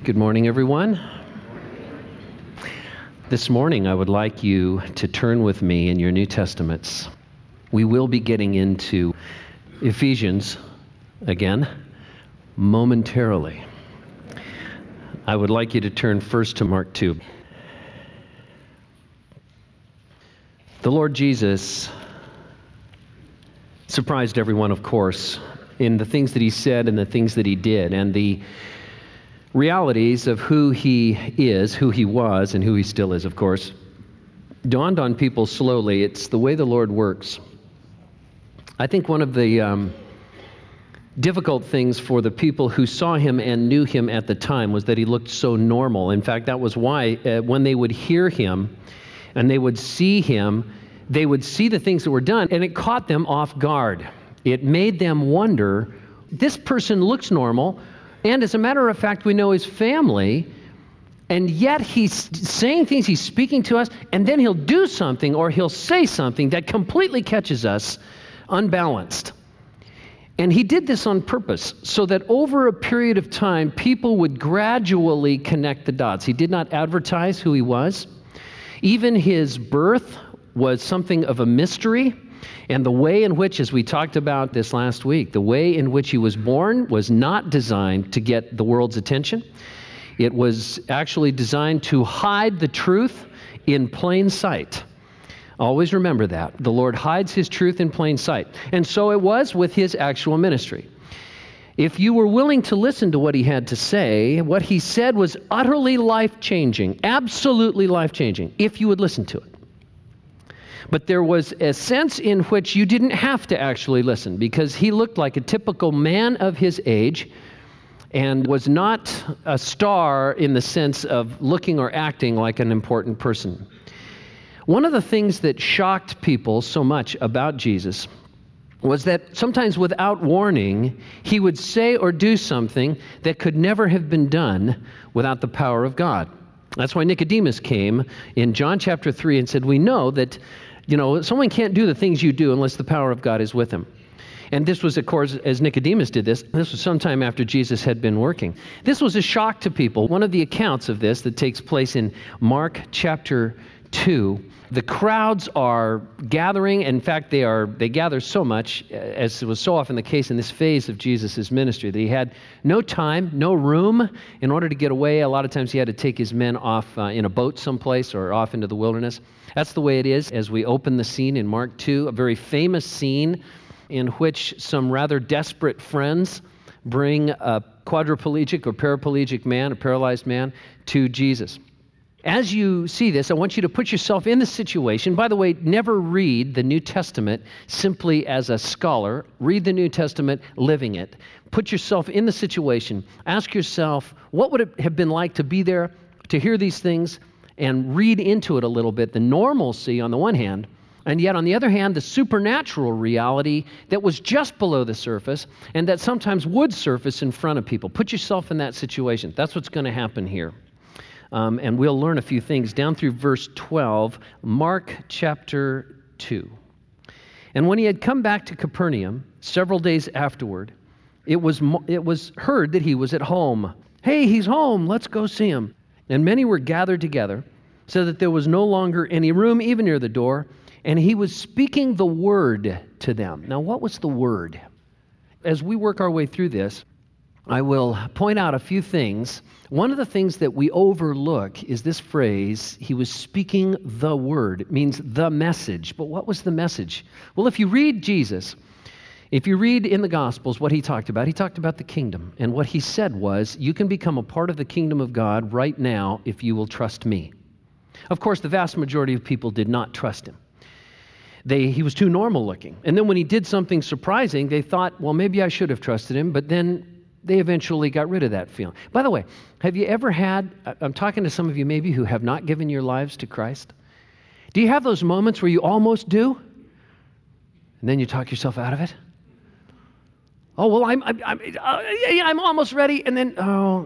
Good morning, everyone. This morning, I would like you to turn with me in your New Testaments. We will be getting into Ephesians again momentarily. I would like you to turn first to Mark 2. The Lord Jesus surprised everyone, of course, in the things that he said and the things that he did, and the realities of who he is, who he was, and who he still is, of course, dawned on people slowly. It's the way the Lord works. I think one of the difficult things for the people who saw him and knew him at the time was that he looked so normal. In fact, that was why when they would hear him and they would see him, they would see the things that were done, and it caught them off guard. It made them wonder, this person looks normal, and as a matter of fact, we know his family, and yet he's saying things, he's speaking to us, and then he'll do something or he'll say something that completely catches us unbalanced. And he did this on purpose, so that over a period of time, people would gradually connect the dots. He did not advertise who he was. Even his birth was something of a mystery. And the way in which, as we talked about this last week, the way in which he was born was not designed to get the world's attention. It was actually designed to hide the truth in plain sight. Always remember that. The Lord hides his truth in plain sight. And so it was with his actual ministry. If you were willing to listen to what he had to say, what he said was utterly life-changing, absolutely life-changing, if you would listen to it. But there was a sense in which you didn't have to actually listen, because he looked like a typical man of his age and was not a star in the sense of looking or acting like an important person. One of the things that shocked people so much about Jesus was that sometimes without warning, he would say or do something that could never have been done without the power of God. That's why Nicodemus came in John chapter 3 and said, we know that someone can't do the things you do unless the power of God is with him. And this was, of course, as Nicodemus did this was sometime after Jesus had been working. This was a shock to people. One of the accounts of this that takes place in Mark chapter 2, the crowds are gathering. In fact, they gather so much, as was so often the case in this phase of Jesus' ministry, that he had no time, no room in order to get away. A lot of times he had to take his men off in a boat someplace or off into the wilderness. That's the way it is as we open the scene in Mark 2, a very famous scene in which some rather desperate friends bring a quadriplegic or paraplegic man, a paralyzed man, to Jesus. As you see this, I want you to put yourself in the situation. By the way, never read the New Testament simply as a scholar. Read the New Testament living it. Put yourself in the situation. Ask yourself, what would it have been like to be there, to hear these things, and read into it a little bit, the normalcy on the one hand, and yet on the other hand, the supernatural reality that was just below the surface and that sometimes would surface in front of people. Put yourself in that situation. That's what's going to happen here. And we'll learn a few things down through verse 12, Mark chapter 2. And when he had come back to Capernaum several days afterward, it was heard that he was at home. Hey, he's home. Let's go see him. And many were gathered together, so that there was no longer any room even near the door, and he was speaking the word to them. Now, what was the word? As we work our way through this, I will point out a few things. One of the things that we overlook is this phrase, he was speaking the word. It means the message. But what was the message? Well, if you read Jesus, if you read in the Gospels what he talked about the kingdom. And what he said was, you can become a part of the kingdom of God right now if you will trust me. Of course, the vast majority of people did not trust him. He was too normal looking. And then when he did something surprising, they thought, well, maybe I should have trusted him, but then they eventually got rid of that feeling. By the way, have you ever had, I'm talking to some of you maybe who have not given your lives to Christ. Do you have those moments where you almost do, and then you talk yourself out of it? Oh, well, I'm almost ready, and then,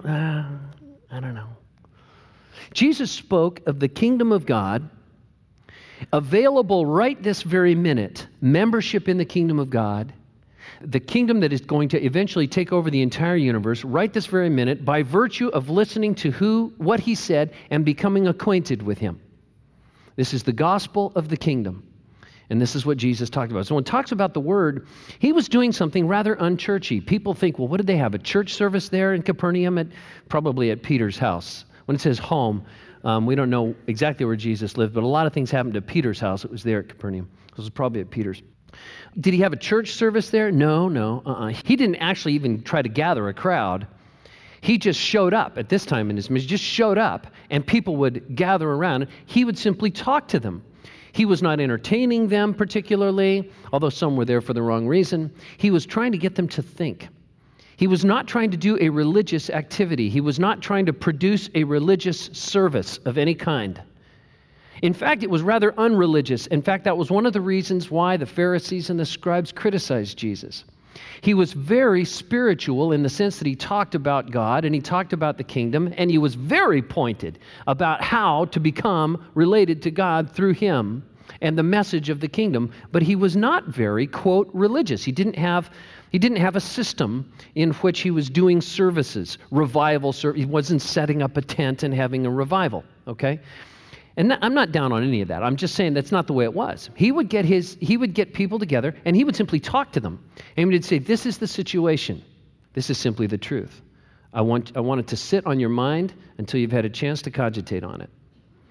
I don't know. Jesus spoke of the kingdom of God, available right this very minute, membership in the kingdom of God, the kingdom that is going to eventually take over the entire universe right this very minute by virtue of listening to what he said and becoming acquainted with him. This is the gospel of the kingdom. And this is what Jesus talked about. So when he talks about the word, he was doing something rather unchurchy. People think, well, what did they have? A church service there in Capernaum? Probably at Peter's house. When it says home, we don't know exactly where Jesus lived, but a lot of things happened at Peter's house. It was there at Capernaum. It was probably at Peter's. Did he have a church service there? No. He didn't actually even try to gather a crowd. He just showed up at this time in his ministry, just showed up, and people would gather around. He would simply talk to them. He was not entertaining them particularly, although some were there for the wrong reason. He was trying to get them to think. He was not trying to do a religious activity. He was not trying to produce a religious service of any kind. In fact, it was rather unreligious. In fact, that was one of the reasons why the Pharisees and the scribes criticized Jesus. He was very spiritual in the sense that he talked about God and he talked about the kingdom, and he was very pointed about how to become related to God through him and the message of the kingdom, but he was not very, quote, religious. He didn't have a system in which he was doing services, revival service. He wasn't setting up a tent and having a revival, okay? And I'm not down on any of that. I'm just saying that's not the way it was. He would get people together and he would simply talk to them. And he would say, this is the situation. This is simply the truth. I want it to sit on your mind until you've had a chance to cogitate on it.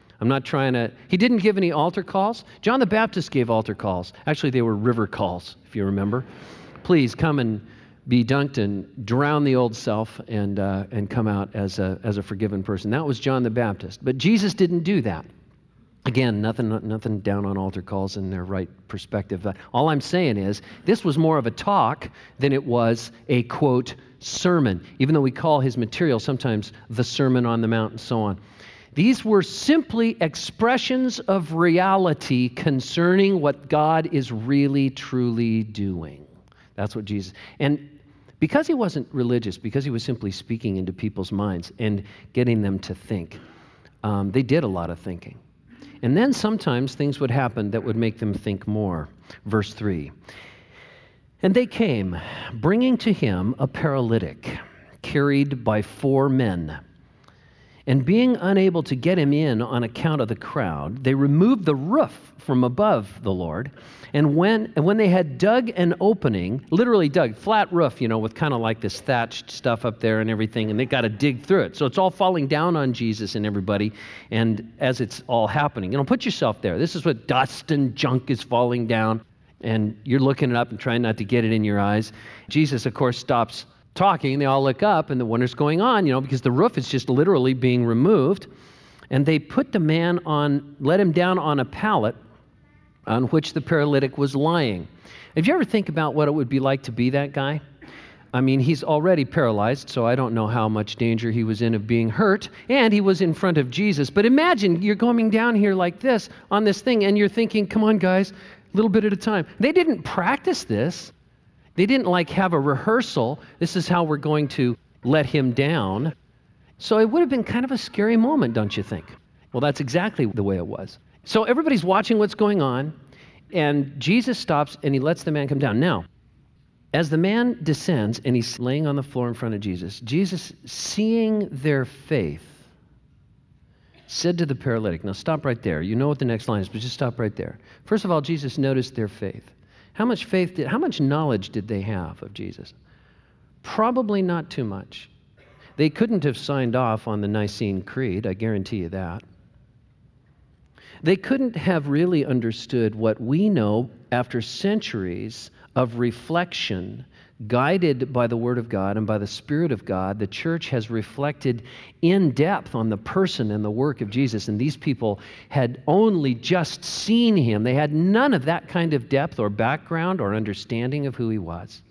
He didn't give any altar calls. John the Baptist gave altar calls. Actually, they were river calls, if you remember. Please come and be dunked and drown the old self and come out as a forgiven person. That was John the Baptist. But Jesus didn't do that. Again, nothing down on altar calls in their right perspective. All I'm saying is this was more of a talk than it was a, quote, sermon, even though we call his material sometimes the Sermon on the Mount and so on. These were simply expressions of reality concerning what God is really, truly doing. That's what Jesus... And because he wasn't religious, because he was simply speaking into people's minds and getting them to think, they did a lot of thinking. And then sometimes things would happen that would make them think more. Verse 3. And they came, bringing to him a paralytic, carried by 4 men. And being unable to get him in on account of the crowd, they removed the roof from above the Lord. And when they had dug an opening, literally dug, flat roof, with kind of like this thatched stuff up there and everything, and they got to dig through it. So it's all falling down on Jesus and everybody, and as it's all happening. Put yourself there. This is what dust and junk is falling down, and you're looking it up and trying not to get it in your eyes. Jesus, of course, stops talking. They all look up, and they wonder what's going on, because the roof is just literally being removed. And they put the man let him down on a pallet on which the paralytic was lying. If you ever think about what it would be like to be that guy, he's already paralyzed, so I don't know how much danger he was in of being hurt, and he was in front of Jesus. But imagine you're going down here like this on this thing, and you're thinking, come on, guys, a little bit at a time. They didn't practice this. They didn't have a rehearsal. This is how we're going to let him down. So it would have been kind of a scary moment, don't you think? Well, that's exactly the way it was. So everybody's watching what's going on, and Jesus stops and he lets the man come down. Now, as the man descends and he's laying on the floor in front of Jesus, Jesus, seeing their faith, said to the paralytic, now stop right there. You know what the next line is, but just stop right there. First of all, Jesus noticed their faith. How much knowledge did they have of Jesus? Probably not too much. They couldn't have signed off on the Nicene Creed, I guarantee you that. They couldn't have really understood what we know after centuries of reflection, guided by the Word of God and by the Spirit of God. The church has reflected in depth on the person and the work of Jesus, and these people had only just seen him. They had none of that kind of depth or background or understanding of who he was.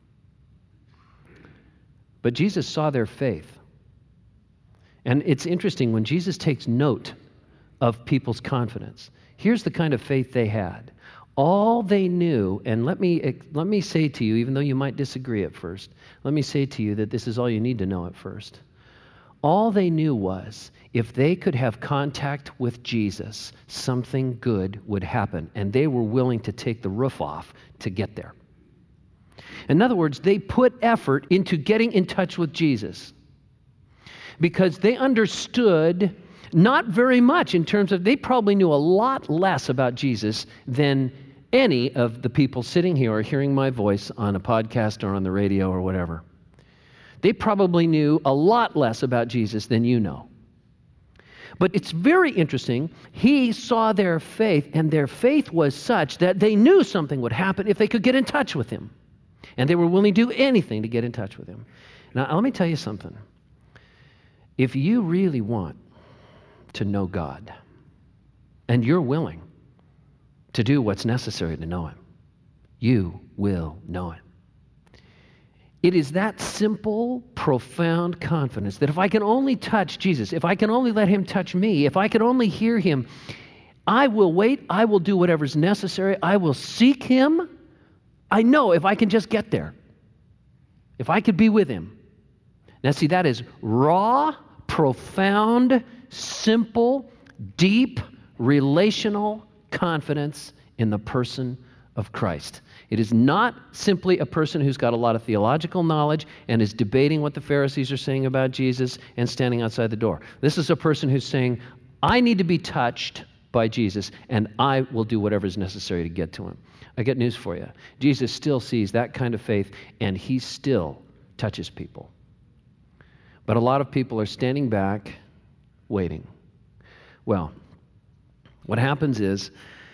But Jesus saw their faith. And it's interesting, when Jesus takes note of people's confidence, here's the kind of faith they had. All they knew, and let me say to you, even though you might disagree at first, let me say to you that this is all you need to know at first. All they knew was if they could have contact with Jesus, something good would happen, and they were willing to take the roof off to get there. In other words, they put effort into getting in touch with Jesus because they understood not very much in terms of, they probably knew a lot less about Jesus than any of the people sitting here or hearing my voice on a podcast or on the radio or whatever. They probably knew a lot less about Jesus than you know. But it's very interesting. He saw their faith, and their faith was such that they knew something would happen if they could get in touch with him. And they were willing to do anything to get in touch with him. Now, let me tell you something. If you really want to know God, and you're willing to do what's necessary to know him, you will know him. It is that simple, profound confidence that if I can only touch Jesus, if I can only let him touch me, if I can only hear him, I will wait, I will do whatever's necessary, I will seek him. I know if I can just get there, if I could be with him. Now see, that is raw, profound, simple, deep, relational confidence in the person of Christ. It is not simply a person who's got a lot of theological knowledge and is debating what the Pharisees are saying about Jesus and standing outside the door. This is a person who's saying, I need to be touched by Jesus, and I will do whatever is necessary to get to him. I got news for you. Jesus still sees that kind of faith, and he still touches people. But a lot of people are standing back, waiting. Well, what happens is,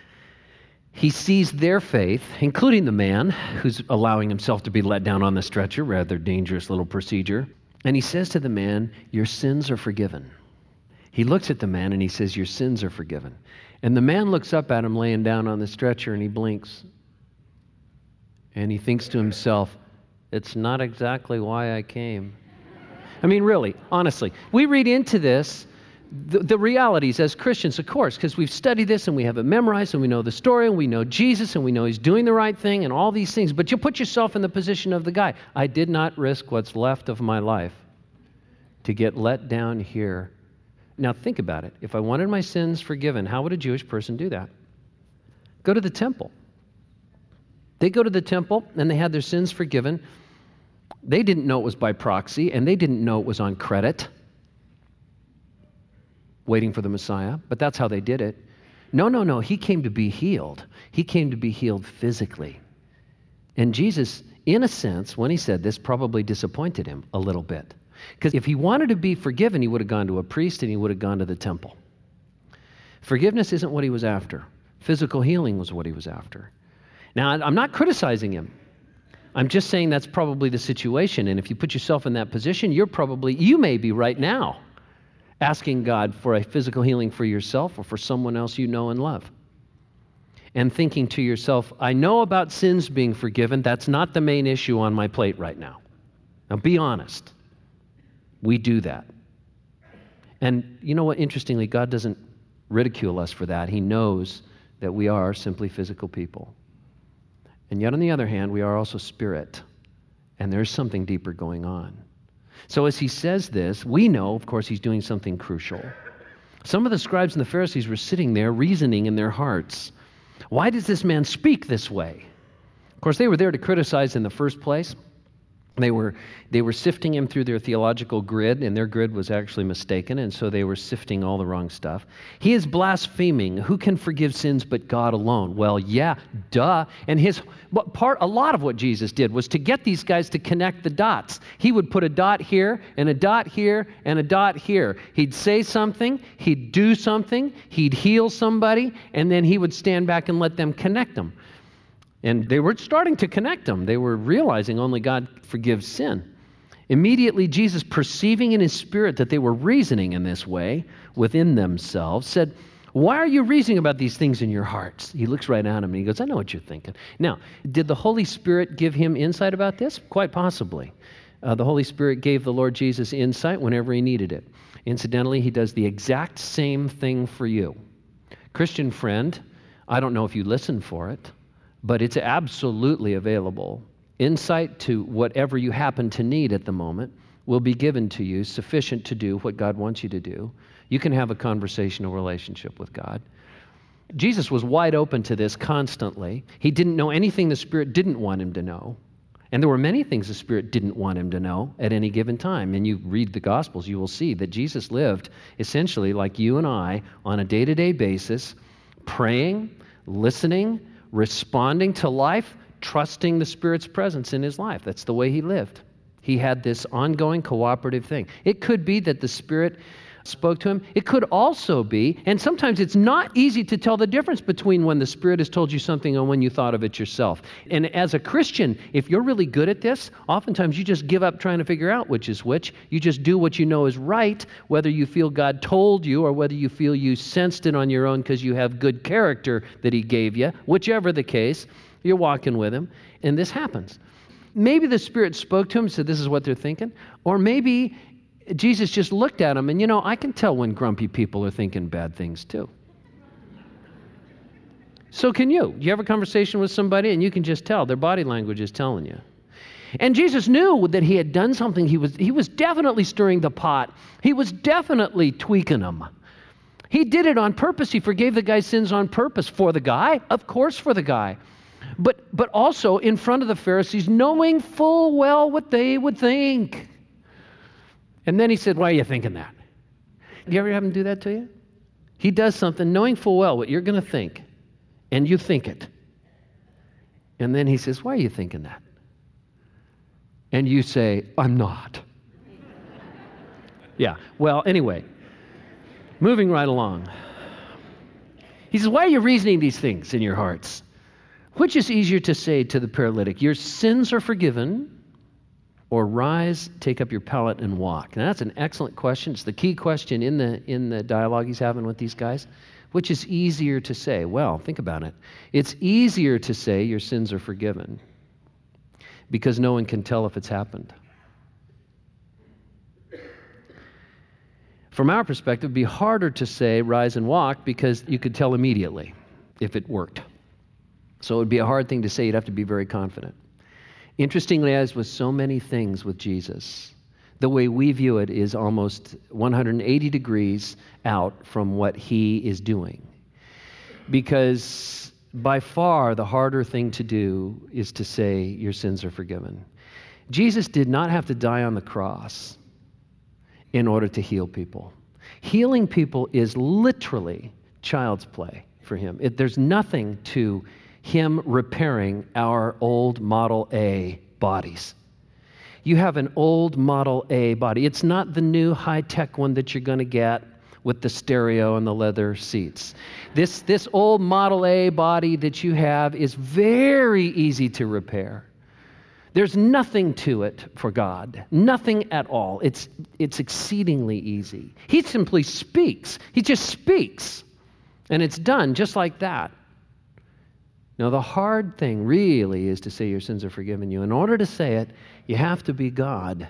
he sees their faith, including the man who's allowing himself to be let down on the stretcher, rather dangerous little procedure. And he says to the man, your sins are forgiven. He looks at the man and he says, your sins are forgiven. And the man looks up at him laying down on the stretcher and he blinks. And he thinks to himself, it's not exactly why I came. I mean, really, honestly, we read into this the realities as Christians, of course, because we've studied this and we have it memorized and we know the story and we know Jesus and we know he's doing the right thing and all these things. But you put yourself in the position of the guy. I did not risk what's left of my life to get let down here. Now think about it. If I wanted my sins forgiven, how would a Jewish person do that? Go to the temple. They go to the temple and they had their sins forgiven. They didn't know it was by proxy and they didn't know it was on credit, waiting for the Messiah, but that's how they did it. No. He came to be healed. He came to be healed physically. And Jesus, in a sense, when he said this, probably disappointed him a little bit. Because if he wanted to be forgiven, he would have gone to a priest and he would have gone to the temple. Forgiveness isn't what he was after. Physical healing was what he was after. Now, I'm not criticizing him. I'm just saying that's probably the situation. And if you put yourself in that position, you may be right now asking God for a physical healing for yourself or for someone else you know and love. And thinking to yourself, I know about sins being forgiven. That's not the main issue on my plate right now. Now be honest. We do that. And you know what? Interestingly, God doesn't ridicule us for that. He knows that we are simply physical people. And yet on the other hand, we are also spirit. And there's something deeper going on. So as he says this, we know, of course, he's doing something crucial. Some of the scribes and the Pharisees were sitting there reasoning in their hearts. Why does this man speak this way? Of course, they were there to criticize in the first place. They were sifting him through their theological grid, and their grid was actually mistaken, and so they were sifting all the wrong stuff. He is blaspheming. Who can forgive sins but God alone? Well, yeah, duh. And a lot of what Jesus did was to get these guys to connect the dots. He would put a dot here, and a dot here, and a dot here. He'd say something, he'd do something, he'd heal somebody, and then he would stand back and let them connect them. And they were starting to connect them. They were realizing only God forgives sin. Immediately, Jesus, perceiving in his spirit that they were reasoning in this way within themselves, said, why are you reasoning about these things in your hearts? He looks right at him and he goes, I know what you're thinking. Now, did the Holy Spirit give him insight about this? Quite possibly. The Holy Spirit gave the Lord Jesus insight whenever he needed it. Incidentally, he does the exact same thing for you. Christian friend, I don't know if you listen for it, but it's absolutely available. Insight to whatever you happen to need at the moment will be given to you, sufficient to do what God wants you to do. You can have a conversational relationship with God. Jesus was wide open to this constantly. He didn't know anything the Spirit didn't want him to know. And there were many things the Spirit didn't want him to know at any given time. And you read the Gospels, you will see that Jesus lived essentially like you and I on a day-to-day basis, praying, listening, responding to life, trusting the Spirit's presence in his life. That's the way he lived. He had this ongoing cooperative thing. It could be that the Spirit spoke to him. It could also be, and sometimes it's not easy to tell the difference between when the Spirit has told you something and when you thought of it yourself. And as a Christian, if you're really good at this, oftentimes you just give up trying to figure out which is which. You just do what you know is right, whether you feel God told you or whether you feel you sensed it on your own because you have good character that he gave you. Whichever the case, you're walking with him, and this happens. Maybe the Spirit spoke to him, said this is what they're thinking, or maybe Jesus just looked at him, and I can tell when grumpy people are thinking bad things too. So can you. You have a conversation with somebody and you can just tell. Their body language is telling you. And Jesus knew that he had done something. He was definitely stirring the pot. He was definitely tweaking them. He did it on purpose. He forgave the guy's sins on purpose for the guy. Of course for the guy. But also in front of the Pharisees, knowing full well what they would think. And then he said, why are you thinking that? Do you ever have him do that to you? He does something knowing full well what you're going to think, and you think it. And then he says, why are you thinking that? And you say, I'm not. Yeah, well, anyway, moving right along. He says, why are you reasoning these things in your hearts? Which is easier to say to the paralytic, your sins are forgiven, or rise, take up your pallet and walk? Now that's an excellent question. It's the key question in the dialogue he's having with these guys. Which is easier to say? Well, think about it. It's easier to say your sins are forgiven because no one can tell if it's happened. From our perspective, it'd be harder to say rise and walk because you could tell immediately if it worked. So it would be a hard thing to say. You'd have to be very confident. Interestingly, as with so many things with Jesus, the way we view it is almost 180 degrees out from what he is doing. Because by far the harder thing to do is to say your sins are forgiven. Jesus did not have to die on the cross in order to heal people. Healing people is literally child's play for him. There's nothing to him repairing our old Model A bodies. You have an old Model A body. It's not the new high-tech one that you're going to get with the stereo and the leather seats. This old Model A body that you have is very easy to repair. There's nothing to it for God. Nothing at all. It's exceedingly easy. He simply speaks. He just speaks. And it's done just like that. Now, the hard thing really is to say your sins are forgiven you. In order to say it, you have to be God.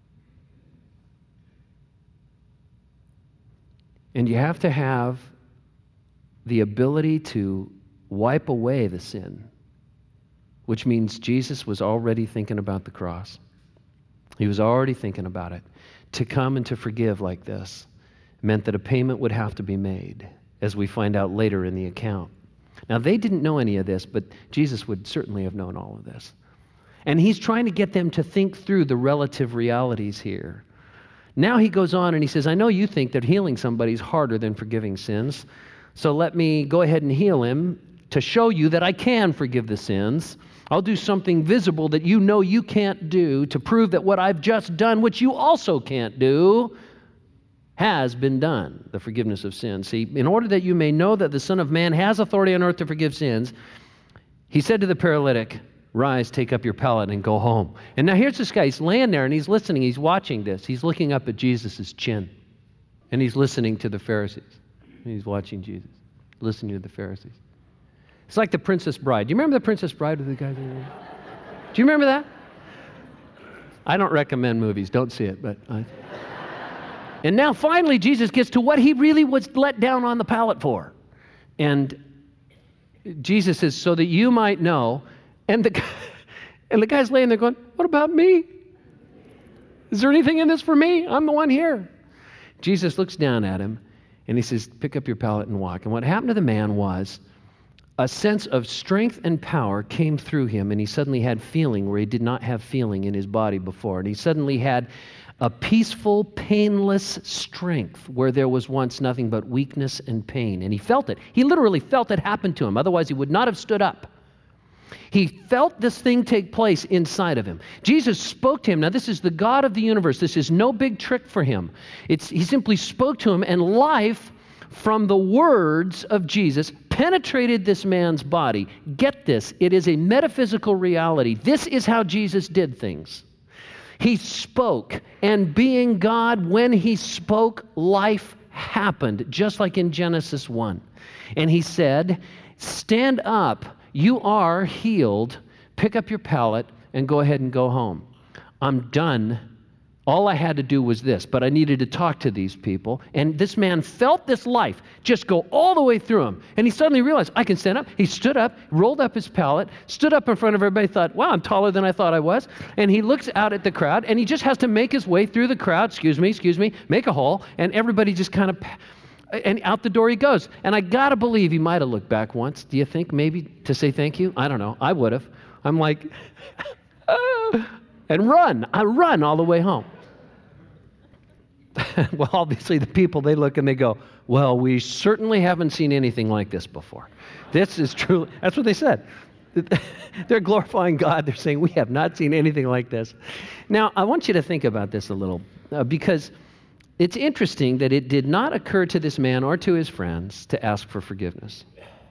And you have to have the ability to wipe away the sin, which means Jesus was already thinking about the cross. He was already thinking about it. To come and to forgive like this meant that a payment would have to be made, as we find out later in the account. Now, they didn't know any of this, but Jesus would certainly have known all of this. And he's trying to get them to think through the relative realities here. Now he goes on and he says, I know you think that healing somebody is harder than forgiving sins, so let me go ahead and heal him to show you that I can forgive the sins. I'll do something visible that you know you can't do to prove that what I've just done, which you also can't do, has been done, the forgiveness of sins. See, in order that you may know that the Son of Man has authority on earth to forgive sins, he said to the paralytic, rise, take up your pallet and go home. And now here's this guy. He's laying there and he's listening. He's watching this. He's looking up at Jesus' chin. And he's listening to the Pharisees. And he's watching Jesus, listening to the Pharisees. It's like the Princess Bride. Do you remember the Princess Bride with the guy? Do you remember that? I don't recommend movies. Don't see it, but... And now finally Jesus gets to what he really was let down on the pallet for. And Jesus says, so that you might know. And the guy's laying there going, what about me? Is there anything in this for me? I'm the one here. Jesus looks down at him and he says, pick up your pallet and walk. And what happened to the man was a sense of strength and power came through him, and he suddenly had feeling where he did not have feeling in his body before. And he suddenly had a peaceful, painless strength where there was once nothing but weakness and pain. And he felt it. He literally felt it happen to him. Otherwise, he would not have stood up. He felt this thing take place inside of him. Jesus spoke to him. Now, this is the God of the universe. This is no big trick for him. He simply spoke to him, and life from the words of Jesus penetrated this man's body. Get this. It is a metaphysical reality. This is how Jesus did things. He spoke, and being God, when he spoke, life happened, just like in Genesis 1. And he said, stand up, you are healed, pick up your pallet, and go ahead and go home. I'm done. All I had to do was this, but I needed to talk to these people. And this man felt this life just go all the way through him. And he suddenly realized, I can stand up. He stood up, rolled up his pallet, stood up in front of everybody, thought, wow, I'm taller than I thought I was. And he looks out at the crowd, and he just has to make his way through the crowd, excuse me, make a hole, and everybody just kind of, and out the door he goes. And I got to believe he might have looked back once. Do you think maybe to say thank you? I don't know. I would have. I'm like, and run. I run all the way home. Well, obviously the people, they look and they go, well, we certainly haven't seen anything like this before. This is true. That's what they said. They're glorifying God. They're saying, we have not seen anything like this. Now, I want you to think about this a little, because it's interesting that it did not occur to this man or to his friends to ask for forgiveness.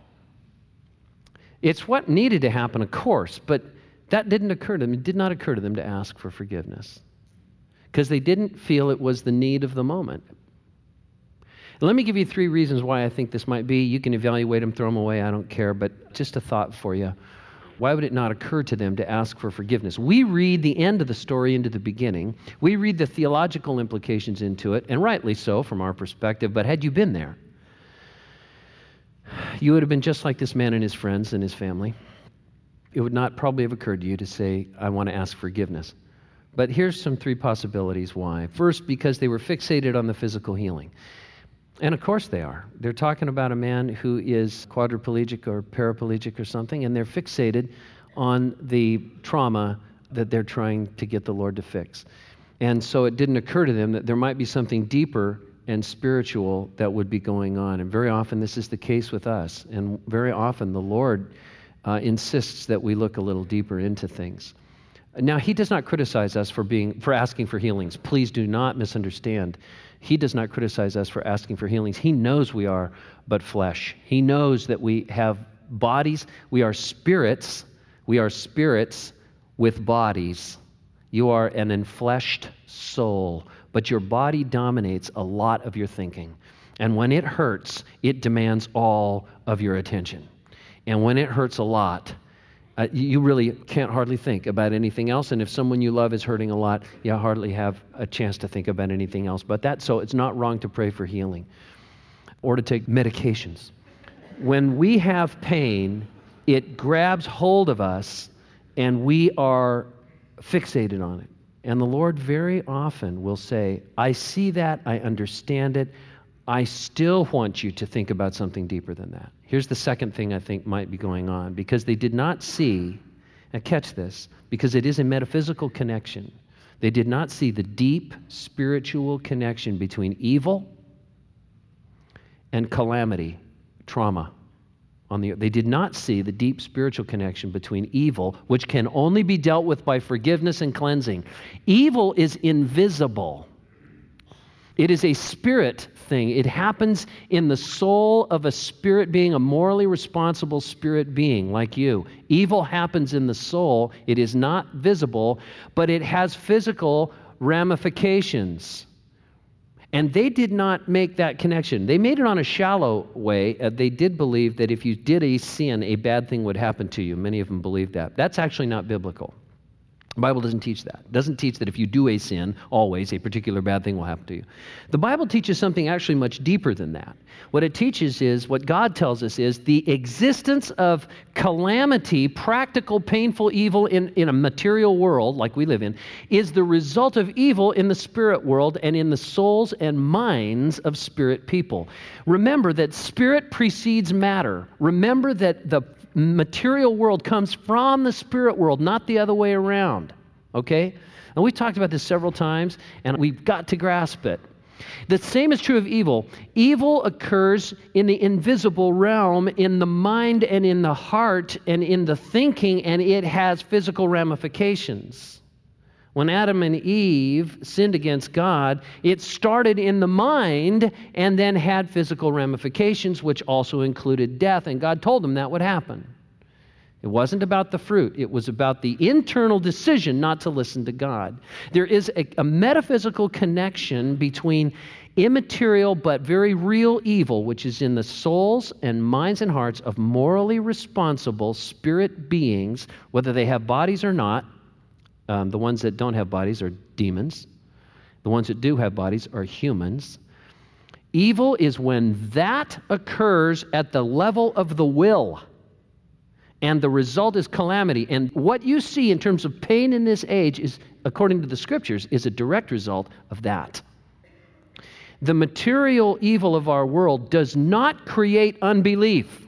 It's what needed to happen, of course, but that didn't occur to them. It did not occur to them to ask for forgiveness, because they didn't feel it was the need of the moment. Let me give you 3 reasons why I think this might be. You can evaluate them, throw them away, I don't care, but just a thought for you. Why would it not occur to them to ask for forgiveness? We read the end of the story into the beginning. We read the theological implications into it, and rightly so from our perspective, but had you been there, you would have been just like this man and his friends and his family. It would not probably have occurred to you to say, I want to ask forgiveness. But here's some 3 possibilities why. First, because they were fixated on the physical healing. And of course they are. They're talking about a man who is quadriplegic or paraplegic or something, and they're fixated on the trauma that they're trying to get the Lord to fix. And so it didn't occur to them that there might be something deeper and spiritual that would be going on. And very often this is the case with us. And very often the Lord insists that we look a little deeper into things. Now, he does not criticize us for asking for healings. Please do not misunderstand. He does not criticize us for asking for healings. He knows we are but flesh. He knows that we have bodies. We are spirits. We are spirits with bodies. You are an enfleshed soul, but your body dominates a lot of your thinking. And when it hurts, it demands all of your attention. And when it hurts a lot, you really can't hardly think about anything else. And if someone you love is hurting a lot, you hardly have a chance to think about anything else. So it's not wrong to pray for healing or to take medications. When we have pain, it grabs hold of us and we are fixated on it. And the Lord very often will say, I see that, I understand it, I still want you to think about something deeper than that. Here's the second thing I think might be going on. Because they did not see, and catch this, because it is a metaphysical connection, they did not see the deep spiritual connection between evil and calamity, trauma. They did not see the deep spiritual connection between evil, which can only be dealt with by forgiveness and cleansing. Evil is invisible. It is a spirit thing. It happens in the soul of a spirit being, a morally responsible spirit being like you. Evil happens in the soul. It is not visible, but it has physical ramifications. And they did not make that connection. They made it on a shallow way. They did believe that if you did a sin, a bad thing would happen to you. Many of them believed that. That's actually not biblical. The Bible doesn't teach that. It doesn't teach that if you do a sin, always a particular bad thing will happen to you. The Bible teaches something actually much deeper than that. What it teaches is, what God tells us is, the existence of calamity, practical, painful evil in a material world like we live in, is the result of evil in the spirit world and in the souls and minds of spirit people. Remember that spirit precedes matter. Remember that the material world comes from the spirit world, not the other way around, okay? And we've talked about this several times, and we've got to grasp it. The same is true of evil. Evil occurs in the invisible realm, in the mind and in the heart and in the thinking, and it has physical ramifications. When Adam and Eve sinned against God, it started in the mind and then had physical ramifications, which also included death, and God told them that would happen. It wasn't about the fruit. It was about the internal decision not to listen to God. There is a metaphysical connection between immaterial but very real evil, which is in the souls and minds and hearts of morally responsible spirit beings, whether they have bodies or not. The ones that don't have bodies are demons. The ones that do have bodies are humans. Evil is when that occurs at the level of the will, and the result is calamity. And what you see in terms of pain in this age is, according to the Scriptures, is a direct result of that. The material evil of our world does not create unbelief.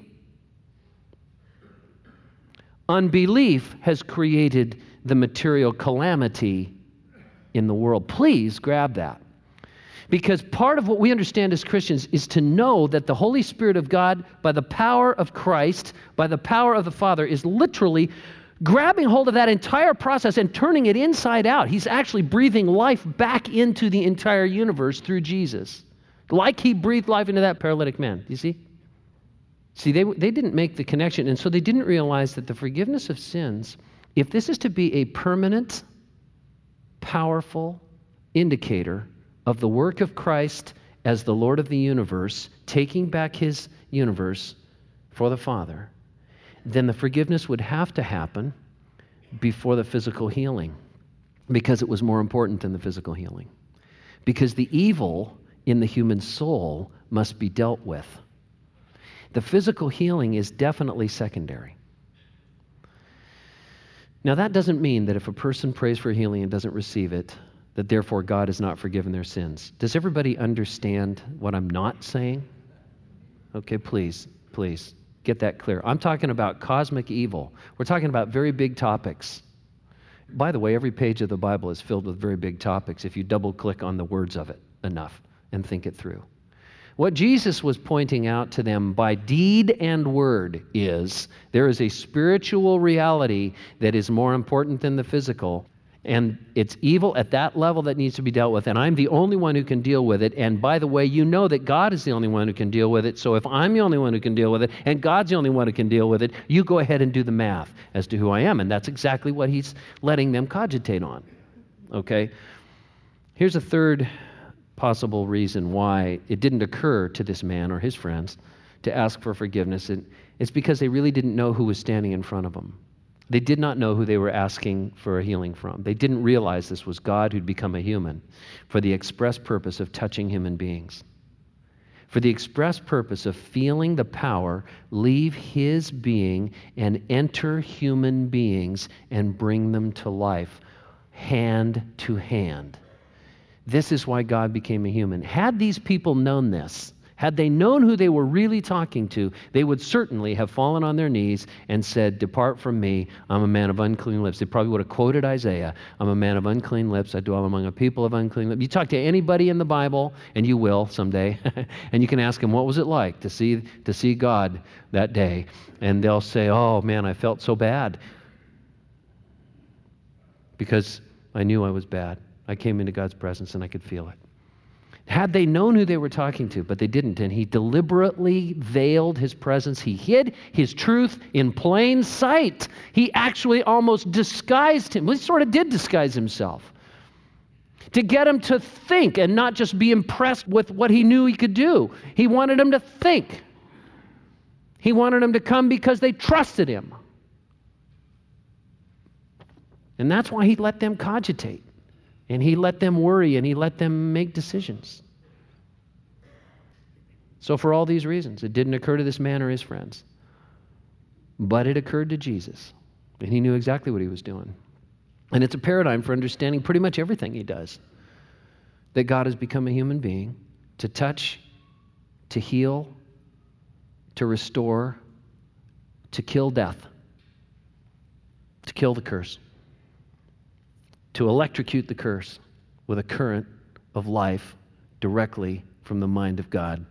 Unbelief has created the material calamity in the world. Please grab that. Because part of what we understand as Christians is to know that the Holy Spirit of God, by the power of Christ, by the power of the Father, is literally grabbing hold of that entire process and turning it inside out. He's actually breathing life back into the entire universe through Jesus, like he breathed life into that paralytic man. You see? See, they didn't make the connection, and so they didn't realize that the forgiveness of sins, if this is to be a permanent, powerful indicator of the work of Christ as the Lord of the universe, taking back his universe for the Father, then the forgiveness would have to happen before the physical healing, because it was more important than the physical healing. Because the evil in the human soul must be dealt with. The physical healing is definitely secondary. Now, that doesn't mean that if a person prays for healing and doesn't receive it, that therefore God has not forgiven their sins. Does everybody understand what I'm not saying? Okay, please get that clear. I'm talking about cosmic evil. We're talking about very big topics. By the way, every page of the Bible is filled with very big topics if you double click on the words of it enough and think it through. What Jesus was pointing out to them by deed and word is there is a spiritual reality that is more important than the physical, and it's evil at that level that needs to be dealt with, and I'm the only one who can deal with it. And by the way, you know that God is the only one who can deal with it, so if I'm the only one who can deal with it, and God's the only one who can deal with it, you go ahead and do the math as to who I am, and that's exactly what he's letting them cogitate on. Okay? Here's a third possible reason why it didn't occur to this man or his friends to ask for forgiveness. And it's because they really didn't know who was standing in front of them. They did not know who they were asking for a healing from. They didn't realize this was God who'd become a human for the express purpose of touching human beings, for the express purpose of feeling the power leave his being and enter human beings and bring them to life, hand to hand. This is why God became a human. Had these people known this, had they known who they were really talking to, they would certainly have fallen on their knees and said, "Depart from me, I'm a man of unclean lips." They probably would have quoted Isaiah, "I'm a man of unclean lips, I dwell among a people of unclean lips." You talk to anybody in the Bible, and you will someday, and you can ask them, what was it like to see God that day? And they'll say, "Oh man, I felt so bad because I knew I was bad. I came into God's presence and I could feel it." Had they known who they were talking to, but they didn't, and he deliberately veiled his presence. He hid his truth in plain sight. He actually almost disguised him. Well, he sort of did disguise himself to get him to think and not just be impressed with what he knew he could do. He wanted him to think. He wanted him to come because they trusted him. And that's why he let them cogitate. And he let them worry, and he let them make decisions. So for all these reasons, it didn't occur to this man or his friends. But it occurred to Jesus. And he knew exactly what he was doing. And it's a paradigm for understanding pretty much everything he does. That God has become a human being to touch, to heal, to restore, to kill death, to kill the curse, to electrocute the curse with a current of life directly from the mind of God.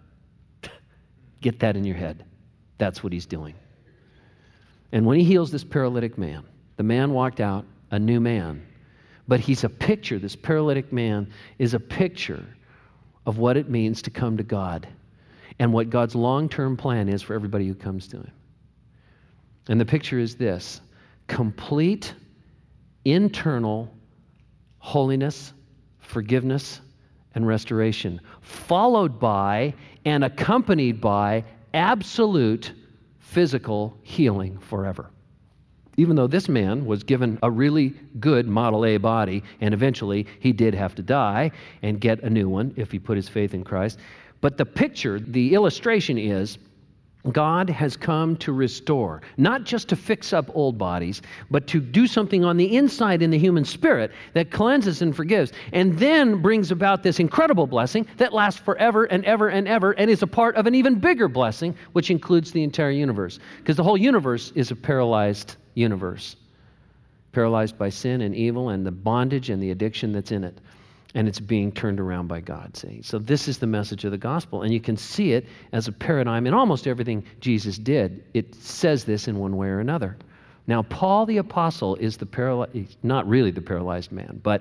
Get that in your head. That's what he's doing. And when he heals this paralytic man, the man walked out a new man. But he's a picture, this paralytic man is a picture of what it means to come to God and what God's long-term plan is for everybody who comes to him. And the picture is this: complete internal holiness, forgiveness, and restoration, followed by and accompanied by absolute physical healing forever. Even though this man was given a really good Model A body, and eventually he did have to die and get a new one if he put his faith in Christ. But the picture, the illustration is, God has come to restore, not just to fix up old bodies, but to do something on the inside in the human spirit that cleanses and forgives, and then brings about this incredible blessing that lasts forever and ever and ever, and is a part of an even bigger blessing, which includes the entire universe. Because the whole universe is a paralyzed universe, paralyzed by sin and evil and the bondage and the addiction that's in it. And it's being turned around by God, see? So this is the message of the gospel. And you can see it as a paradigm in almost everything Jesus did. It says this in one way or another. Now, Paul the apostle is not really the paralyzed man, but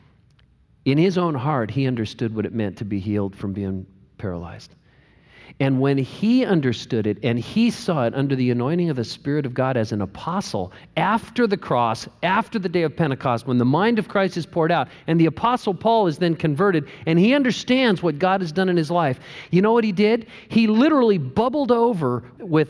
in his own heart, he understood what it meant to be healed from being paralyzed. And when he understood it and he saw it under the anointing of the Spirit of God as an apostle, after the cross, after the day of Pentecost, when the mind of Christ is poured out, and the apostle Paul is then converted, and he understands what God has done in his life, you know what he did? He literally bubbled over with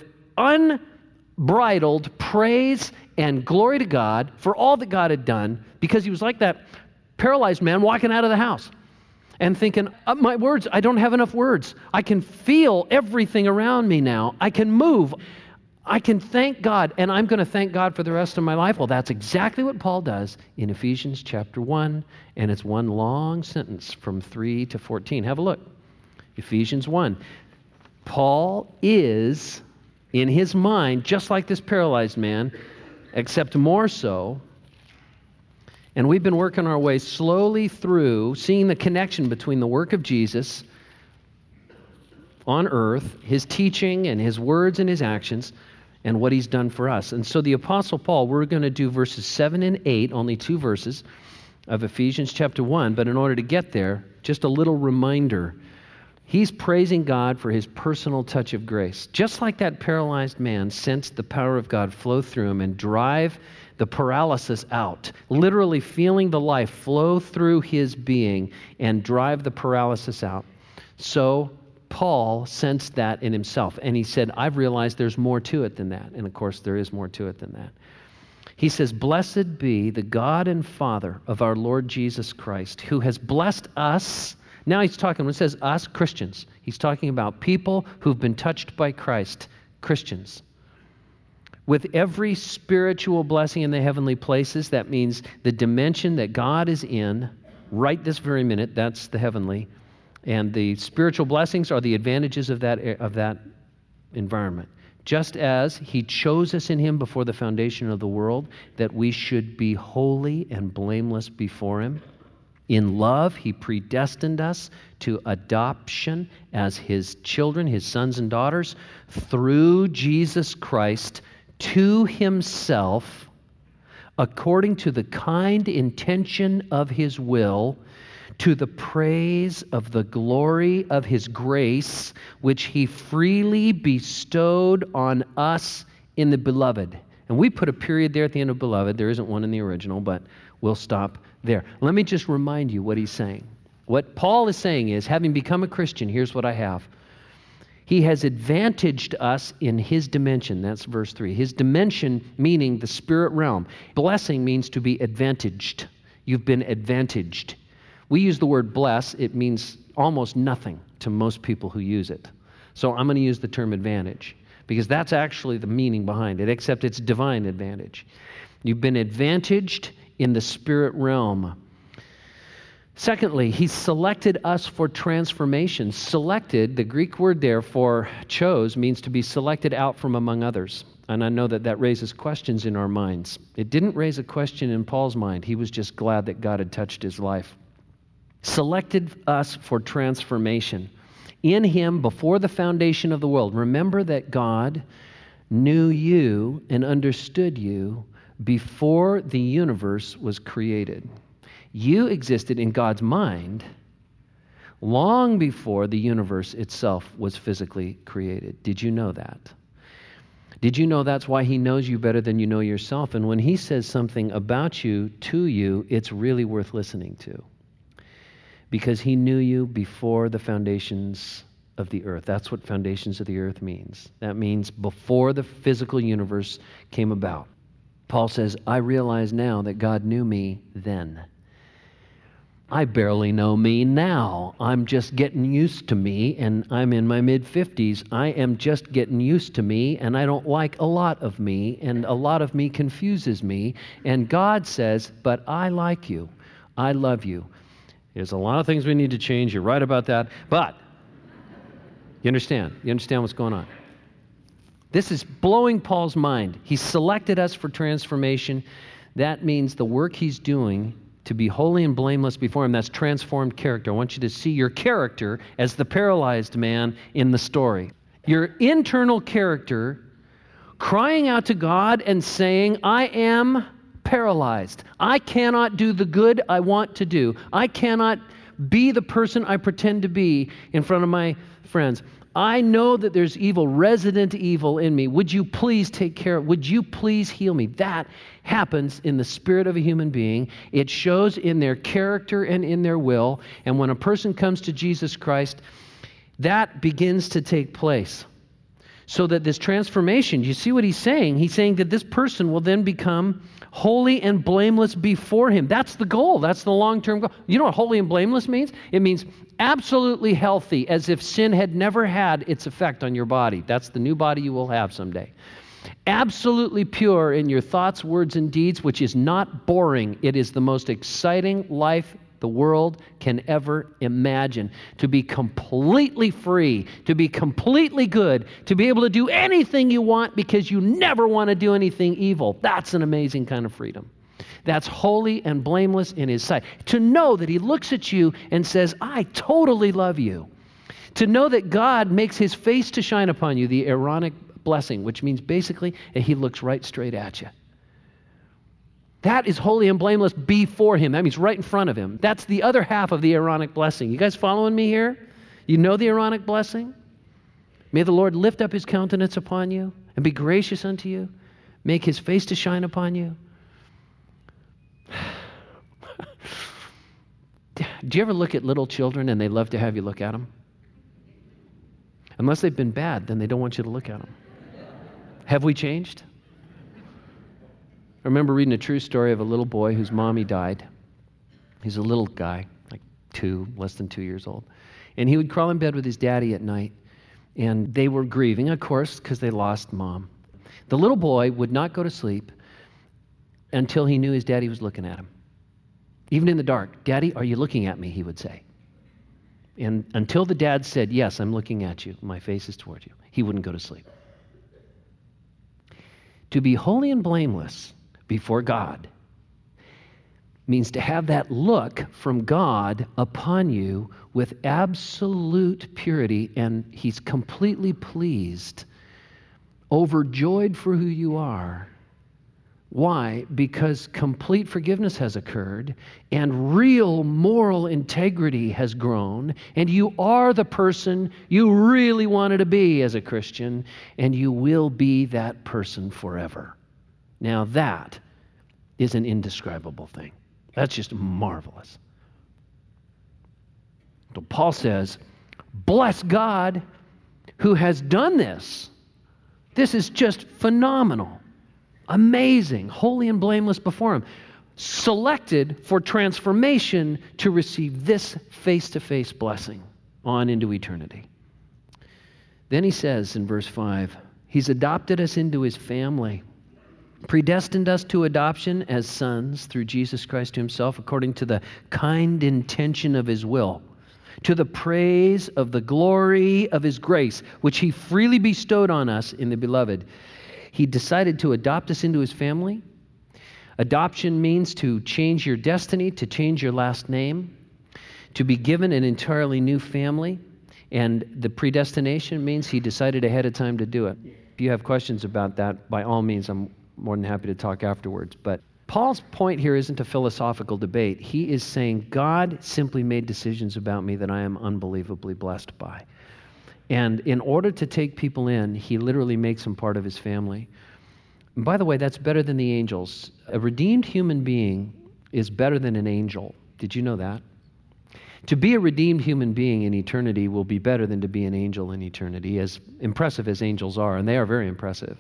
unbridled praise and glory to God for all that God had done, because he was like that paralyzed man walking out of the house and thinking, my words, I don't have enough words. I can feel everything around me now. I can move. I can thank God, and I'm going to thank God for the rest of my life. Well, that's exactly what Paul does in Ephesians chapter 1, and it's one long sentence from 3 to 14. Have a look. Ephesians 1. Paul is, in his mind, just like this paralyzed man, except more so. And we've been working our way slowly through seeing the connection between the work of Jesus on earth, his teaching and his words and his actions, and what he's done for us. And so the Apostle Paul, we're going to do verses 7 and 8, only 2 verses of Ephesians chapter 1. But in order to get there, just a little reminder. He's praising God for his personal touch of grace. Just like that paralyzed man sensed the power of God flow through him and drive the paralysis out, literally feeling the life flow through his being and drive the paralysis out. So Paul sensed that in himself, and he said, I've realized there's more to it than that. And of course, there is more to it than that. He says, blessed be the God and Father of our Lord Jesus Christ, who has blessed us. Now he's talking, when it says us, Christians, he's talking about people who've been touched by Christ, Christians, with every spiritual blessing in the heavenly places. That means the dimension that God is in right this very minute, that's the heavenly. And the spiritual blessings are the advantages of that environment. Just as he chose us in him before the foundation of the world, that we should be holy and blameless before him. In love, he predestined us to adoption as his children, his sons and daughters, through Jesus Christ, to himself, according to the kind intention of his will, to the praise of the glory of his grace, which he freely bestowed on us in the beloved. And we put a period there at the end of beloved. There isn't one in the original, but we'll stop there. Let me just remind you what he's saying. What Paul is saying is, having become a Christian, here's what I have. He has advantaged us in His dimension. That's verse 3. His dimension meaning the spirit realm. Blessing means to be advantaged. You've been advantaged. We use the word bless. It means almost nothing to most people who use it. So I'm going to use the term advantage because that's actually the meaning behind it, except it's divine advantage. You've been advantaged in the spirit realm. Secondly, He selected us for transformation. Selected, the Greek word there for chose, means to be selected out from among others. And I know that that raises questions in our minds. It didn't raise a question in Paul's mind. He was just glad that God had touched his life. Selected us for transformation. In Him, before the foundation of the world. Remember that God knew you and understood you before the universe was created. You existed in God's mind long before the universe itself was physically created. Did you know that? Did you know that's why He knows you better than you know yourself? And when He says something about you to you, it's really worth listening to. Because He knew you before the foundations of the earth. That's what foundations of the earth means. That means before the physical universe came about. Paul says, I realize now that God knew me then. I barely know me now. I'm just getting used to me, and I'm in my mid-50s. I am just getting used to me, and I don't like a lot of me, and a lot of me confuses me. And God says, but I like you. I love you. There's a lot of things we need to change. You're right about that. But you understand? You understand what's going on? This is blowing Paul's mind. He selected us for transformation. That means the work He's doing to be holy and blameless before Him, that's transformed character. I want you to see your character as the paralyzed man in the story. Your internal character crying out to God and saying, I am paralyzed. I cannot do the good I want to do. I cannot be the person I pretend to be in front of my friends. I know that there's evil, resident evil in me. Would you please take care of it? Would you please heal me? That happens in the spirit of a human being. It shows in their character and in their will. And when a person comes to Jesus Christ, that begins to take place. So that this transformation, you see what he's saying? He's saying that this person will then become holy and blameless before Him. That's the goal. That's the long-term goal. You know what holy and blameless means? It means absolutely healthy, as if sin had never had its effect on your body. That's the new body you will have someday. Absolutely pure in your thoughts, words, and deeds, which is not boring. It is the most exciting life the world can ever imagine. To be completely free, to be completely good, to be able to do anything you want because you never want to do anything evil. That's an amazing kind of freedom. That's holy and blameless in His sight. To know that He looks at you and says, I totally love you. To know that God makes His face to shine upon you, the Aaronic blessing, which means basically that He looks right straight at you. That is holy and blameless before Him. That means right in front of Him. That's the other half of the Aaronic blessing. You guys following me here? You know the Aaronic blessing? May the Lord lift up His countenance upon you and be gracious unto you. Make His face to shine upon you. Do you ever look at little children and they love to have you look at them? Unless they've been bad, then they don't want you to look at them. Have we changed? I remember reading a true story of a little boy whose mommy died. He's a little guy, like less than 2 years old. And he would crawl in bed with his daddy at night, and they were grieving, of course, because they lost mom. The little boy would not go to sleep until he knew his daddy was looking at him. Even in the dark, Daddy, are you looking at me? He would say. And until the dad said, yes, I'm looking at you, my face is toward you, he wouldn't go to sleep. To be holy and blameless before God means to have that look from God upon you with absolute purity, and He's completely pleased, overjoyed for who you are. Why? Because complete forgiveness has occurred, and real moral integrity has grown, and you are the person you really wanted to be as a Christian, and you will be that person forever. Now that is an indescribable thing. That's just marvelous. So Paul says, bless God who has done this. This is just phenomenal, amazing, holy and blameless before him, selected for transformation to receive this face-to-face blessing on into eternity. Then he says in verse 5, he's adopted us into his family, predestined us to adoption as sons through Jesus Christ himself, according to the kind intention of his will, to the praise of the glory of his grace, which he freely bestowed on us in the Beloved. He decided to adopt us into his family. Adoption means to change your destiny, to change your last name, to be given an entirely new family. And the predestination means he decided ahead of time to do it. If you have questions about that, by all means, I'm more than happy to talk afterwards. But Paul's point here isn't a philosophical debate. He is saying, God simply made decisions about me that I am unbelievably blessed by. And in order to take people in, he literally makes them part of his family. And by the way, that's better than the angels. A redeemed human being is better than an angel. Did you know that? To be a redeemed human being in eternity will be better than to be an angel in eternity, as impressive as angels are, and they are very impressive.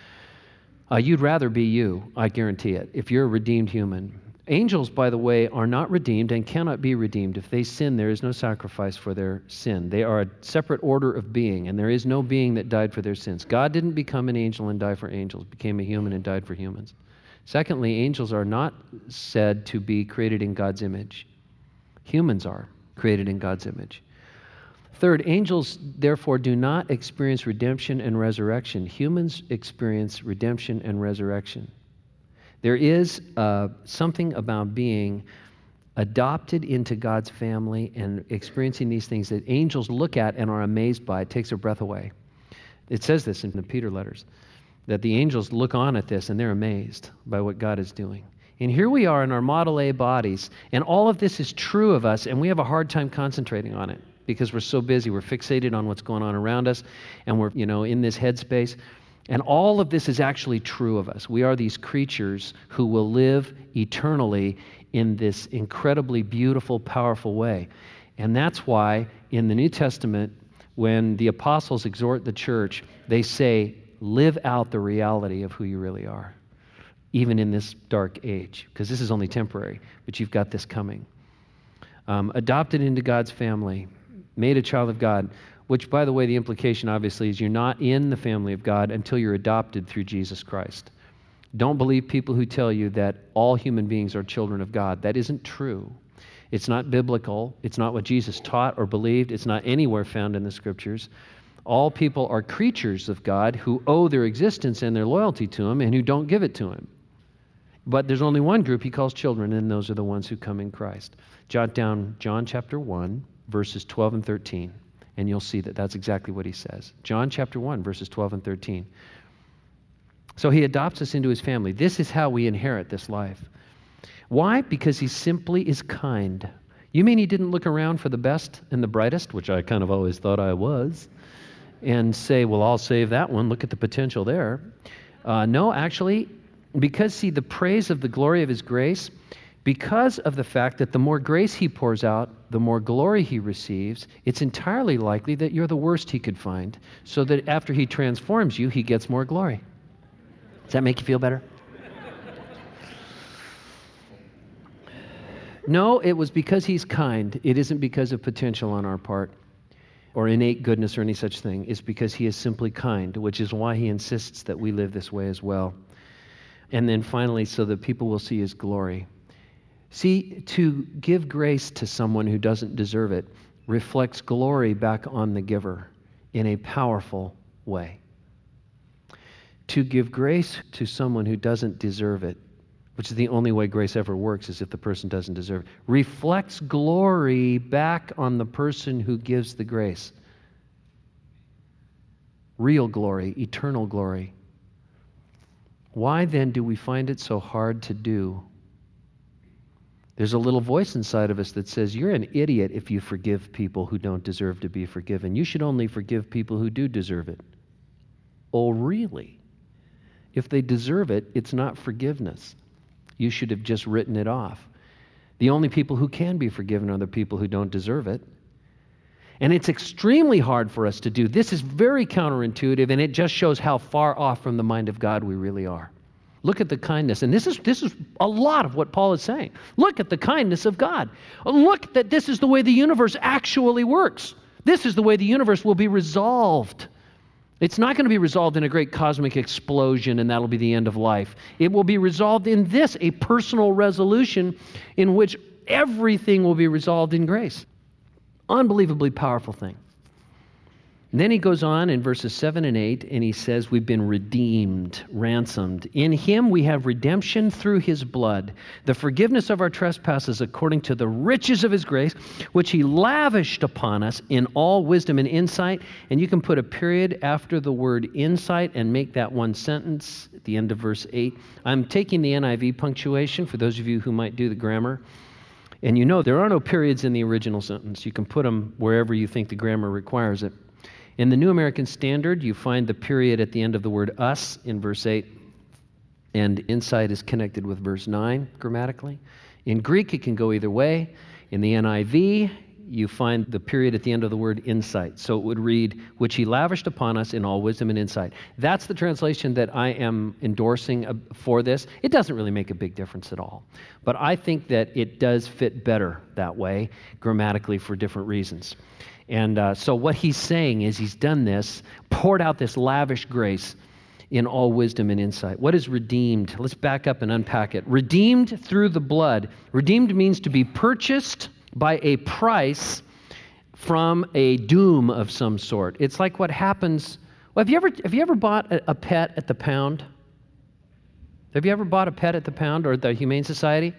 You'd rather be you, I guarantee it, if you're a redeemed human. Angels, by the way, are not redeemed and cannot be redeemed. If they sin, there is no sacrifice for their sin. They are a separate order of being, and there is no being that died for their sins. God didn't become an angel and die for angels, became a human and died for humans. Secondly, angels are not said to be created in God's image. Humans are created in God's image. Third, angels, therefore, do not experience redemption and resurrection. Humans experience redemption and resurrection. There is something about being adopted into God's family and experiencing these things that angels look at and are amazed by. It takes their breath away. It says this in the Peter letters, that the angels look on at this and they're amazed by what God is doing. And here we are in our Model A bodies, and all of this is true of us, and we have a hard time concentrating on it because we're so busy. We're fixated on what's going on around us, and we're, in this headspace. And all of this is actually true of us. We are these creatures who will live eternally in this incredibly beautiful, powerful way. And that's why in the New Testament, when the apostles exhort the church, they say, live out the reality of who you really are, even in this dark age, because this is only temporary, but you've got this coming. Adopted into God's family, made a child of God, which, by the way, the implication obviously is you're not in the family of God until you're adopted through Jesus Christ. Don't believe people who tell you that all human beings are children of God. That isn't true. It's not biblical. It's not what Jesus taught or believed. It's not anywhere found in the Scriptures. All people are creatures of God who owe their existence and their loyalty to Him and who don't give it to Him. But there's only one group He calls children, and those are the ones who come in Christ. Jot down John chapter 1, verses 12 and 13. And you'll see that that's exactly what he says. John chapter 1, verses 12 and 13. So he adopts us into his family. This is how we inherit this life. Why? Because he simply is kind. You mean he didn't look around for the best and the brightest, which I kind of always thought I was, and say, well, I'll save that one. Look at the potential there. No, actually, because, see, the praise of the glory of his grace, because of the fact that the more grace he pours out, the more glory he receives, it's entirely likely that you're the worst he could find, so that after he transforms you, he gets more glory. Does that make you feel better? No, it was because he's kind. It isn't because of potential on our part or innate goodness or any such thing. It's because he is simply kind, which is why he insists that we live this way as well. And then finally, so that people will see his glory. See, to give grace to someone who doesn't deserve it reflects glory back on the giver in a powerful way. To give grace to someone who doesn't deserve it, which is the only way grace ever works, is if the person doesn't deserve it, reflects glory back on the person who gives the grace. Real glory, eternal glory. Why then do we find it so hard to do? There's a little voice inside of us that says, you're an idiot if you forgive people who don't deserve to be forgiven. You should only forgive people who do deserve it. Oh, really? If they deserve it, it's not forgiveness. You should have just written it off. The only people who can be forgiven are the people who don't deserve it. And it's extremely hard for us to do. This is very counterintuitive, and it just shows how far off from the mind of God we really are. Look at the kindness. And this is a lot of what Paul is saying. Look at the kindness of God. Look that this is the way the universe actually works. This is the way the universe will be resolved. It's not going to be resolved in a great cosmic explosion and that'll be the end of life. It will be resolved in this, a personal resolution in which everything will be resolved in grace. Unbelievably powerful thing. And then he goes on in verses 7 and 8, and he says, we've been redeemed, ransomed. In him we have redemption through his blood, the forgiveness of our trespasses according to the riches of his grace, which he lavished upon us in all wisdom and insight. And you can put a period after the word insight and make that one sentence at the end of verse 8. I'm taking the NIV punctuation for those of you who might do the grammar. And you know there are no periods in the original sentence. You can put them wherever you think the grammar requires it. In the New American Standard, you find the period at the end of the word us in verse 8, and insight is connected with verse 9 grammatically. In Greek, it can go either way. In the NIV, you find the period at the end of the word insight. So it would read, which he lavished upon us in all wisdom and insight. That's the translation that I am endorsing for this. It doesn't really make a big difference at all. But I think that it does fit better that way grammatically for different reasons. And so what he's saying is he's done this, poured out this lavish grace in all wisdom and insight. What is redeemed? Let's back up and unpack it. Redeemed through the blood. Redeemed means to be purchased by a price from a doom of some sort. It's like what happens. Well, have you ever bought a pet at the pound? Have you ever bought a pet at the pound or the Humane Society?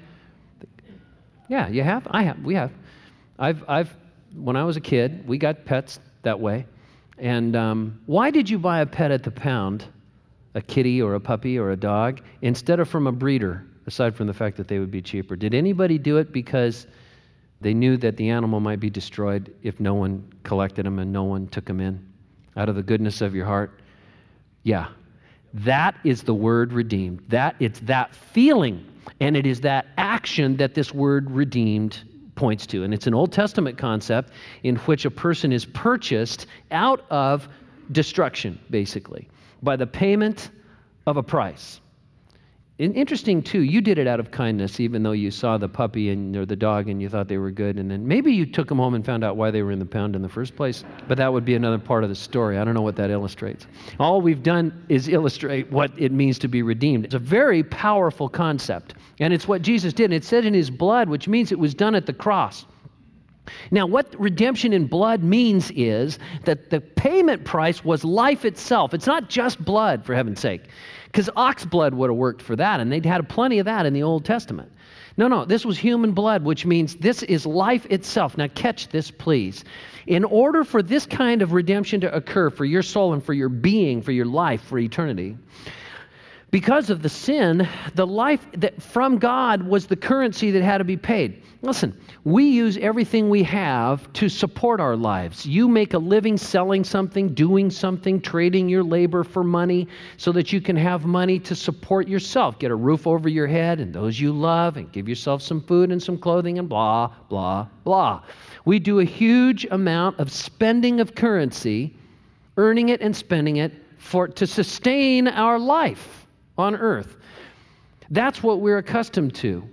Yeah, you have. I have. We have. I've. When I was a kid, we got pets that way. And why did you buy a pet at the pound, a kitty or a puppy or a dog, instead of from a breeder, aside from the fact that they would be cheaper? Did anybody do it because they knew that the animal might be destroyed if no one collected them and no one took them in out of the goodness of your heart? Yeah. That is the word redeemed. It's that feeling, and it is that action that this word redeemed points to. And it's an Old Testament concept in which a person is purchased out of destruction, basically, by the payment of a price. And interesting, too, you did it out of kindness, even though you saw the puppy or the dog and you thought they were good. And then maybe you took them home and found out why they were in the pound in the first place. But that would be another part of the story. I don't know what that illustrates. All we've done is illustrate what it means to be redeemed. It's a very powerful concept. And it's what Jesus did. And it said in his blood, which means it was done at the cross. Now, what redemption in blood means is that the payment price was life itself. It's not just blood, for heaven's sake, because ox blood would have worked for that, and they'd had plenty of that in the Old Testament. No, this was human blood, which means this is life itself. Now, catch this, please. In order for this kind of redemption to occur for your soul and for your being, for your life, for eternity, because of the sin, the life that from God was the currency that had to be paid. Listen, we use everything we have to support our lives. You make a living selling something, doing something, trading your labor for money so that you can have money to support yourself, get a roof over your head and those you love, and give yourself some food and some clothing and blah, blah, blah. We do a huge amount of spending of currency, earning it and spending it to sustain our life on earth. That's what we're accustomed to.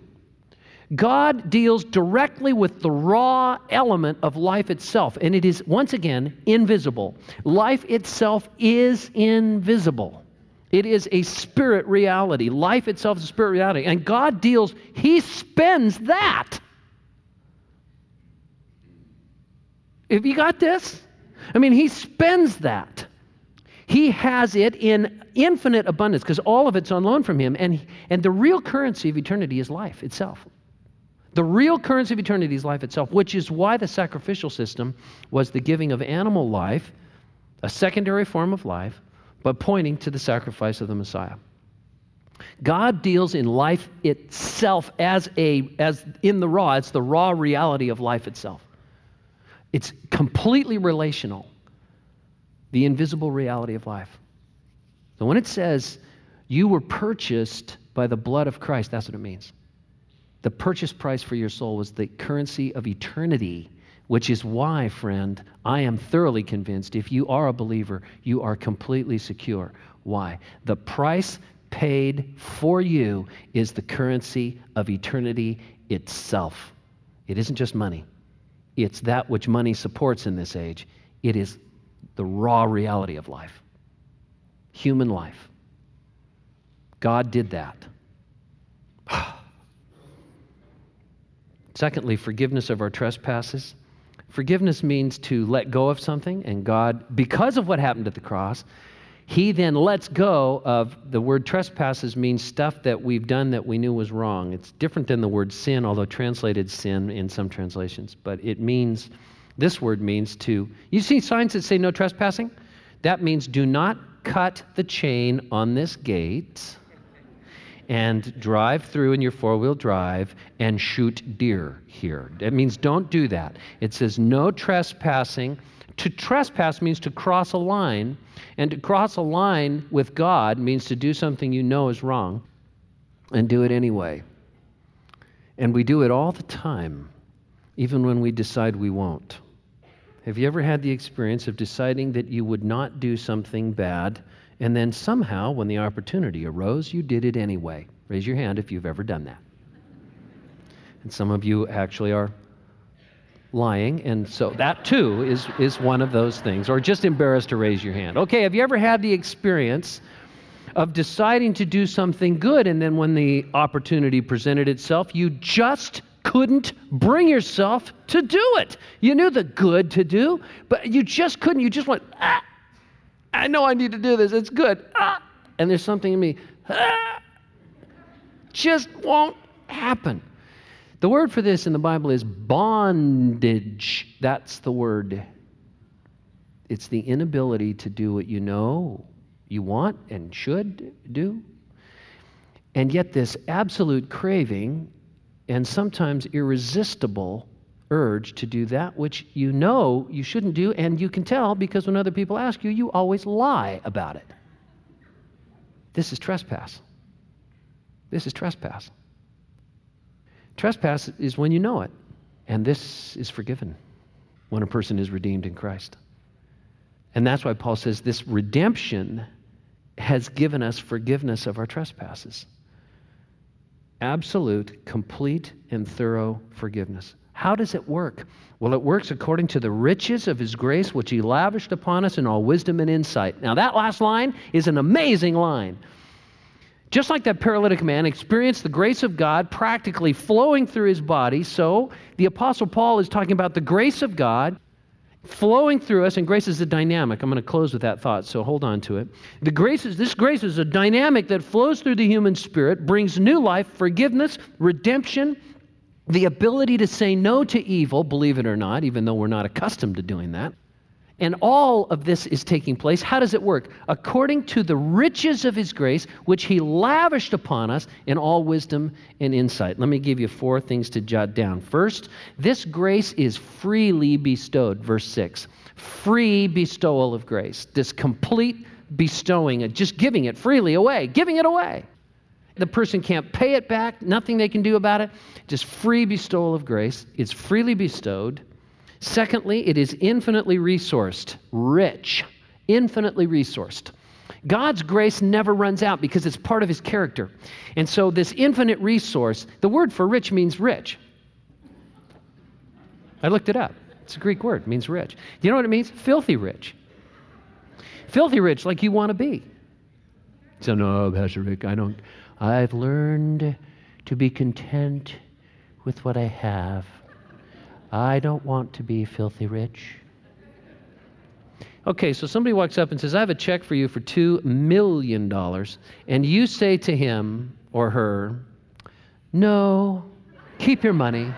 God deals directly with the raw element of life itself, and it is, once again, invisible. Life itself is invisible. It is a spirit reality. Life itself is a spirit reality, and God deals, he spends that. Have you got this? I mean, he spends that. He has it in infinite abundance because all of it's on loan from him. And the real currency of eternity is life itself. The real currency of eternity is life itself, which is why the sacrificial system was the giving of animal life, a secondary form of life, but pointing to the sacrifice of the Messiah. God deals in life itself as in the raw. It's the raw reality of life itself. It's completely relational. The invisible reality of life. So when it says you were purchased by the blood of Christ, that's what it means. The purchase price for your soul was the currency of eternity, which is why, friend, I am thoroughly convinced if you are a believer, you are completely secure. Why? The price paid for you is the currency of eternity itself. It isn't just money. It's that which money supports in this age. It is the raw reality of life. Human life. God did that. Secondly, forgiveness of our trespasses. Forgiveness means to let go of something, and God, because of what happened at the cross, He then lets go of, the word trespasses means stuff that we've done that we knew was wrong. It's different than the word sin, although translated sin in some translations. But it means, this word means to, you see signs that say no trespassing? That means do not cut the chain on this gate and drive through in your four-wheel drive and shoot deer here. It means don't do that. It says no trespassing. To trespass means to cross a line, and to cross a line with God means to do something you know is wrong and do it anyway. And we do it all the time, even when we decide we won't. Have you ever had the experience of deciding that you would not do something bad, and then somehow, when the opportunity arose, you did it anyway? Raise your hand if you've ever done that. And some of you actually are lying, and so that too is one of those things, or just embarrassed to raise your hand. Okay, have you ever had the experience of deciding to do something good, and then when the opportunity presented itself, you just couldn't bring yourself to do it? You knew the good to do, but you just couldn't. You just went, I know I need to do this. It's good. And there's something in me, just won't happen. The word for this in the Bible is bondage. That's the word. It's the inability to do what you know you want and should do. And yet this absolute craving and sometimes irresistible urge to do that which you know you shouldn't do, and you can tell because when other people ask you, you always lie about it. This is trespass. This is trespass. Trespass is when you know it, and this is forgiven when a person is redeemed in Christ. And that's why Paul says this redemption has given us forgiveness of our trespasses. Absolute, complete, and thorough forgiveness. How does it work? Well, it works according to the riches of His grace, which He lavished upon us in all wisdom and insight. Now, that last line is an amazing line. Just like that paralytic man experienced the grace of God practically flowing through his body, so the Apostle Paul is talking about the grace of God flowing through us, and grace is a dynamic. I'm going to close with that thought, so hold on to it. This grace is a dynamic that flows through the human spirit, brings new life, forgiveness, redemption, the ability to say no to evil, believe it or not, even though we're not accustomed to doing that. And all of this is taking place. How does it work? According to the riches of His grace, which He lavished upon us in all wisdom and insight. Let me give you 4 things to jot down. First, this grace is freely bestowed. Verse 6. Free bestowal of grace. This complete bestowing, just giving it freely away. Giving it away. The person can't pay it back. Nothing they can do about it. Just free bestowal of grace. It's freely bestowed. Secondly, it is infinitely resourced, rich, infinitely resourced. God's grace never runs out because it's part of His character. And so this infinite resource, the word for rich means rich. I looked it up. It's a Greek word. It means rich. You know what it means? Filthy rich. Filthy rich, like you want to be. So, no, Pastor Rick, I've learned to be content with what I have. I don't want to be filthy rich. Okay, so somebody walks up and says, I have a check for you for $2 million. And you say to him or her, no, keep your money.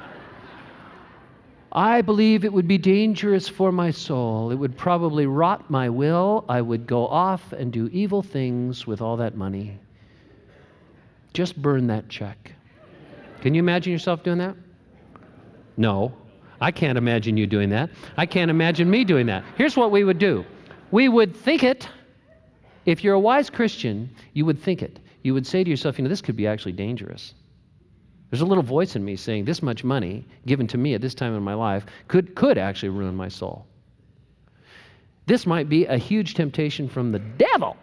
I believe it would be dangerous for my soul. It would probably rot my will. I would go off and do evil things with all that money. Just burn that check. Can you imagine yourself doing that? No, I can't imagine you doing that. I can't imagine me doing that. Here's what we would do. We would think it. If you're a wise Christian, you would think it. You would say to yourself, this could be actually dangerous. There's a little voice in me saying this much money given to me at this time in my life could actually ruin my soul. This might be a huge temptation from the devil.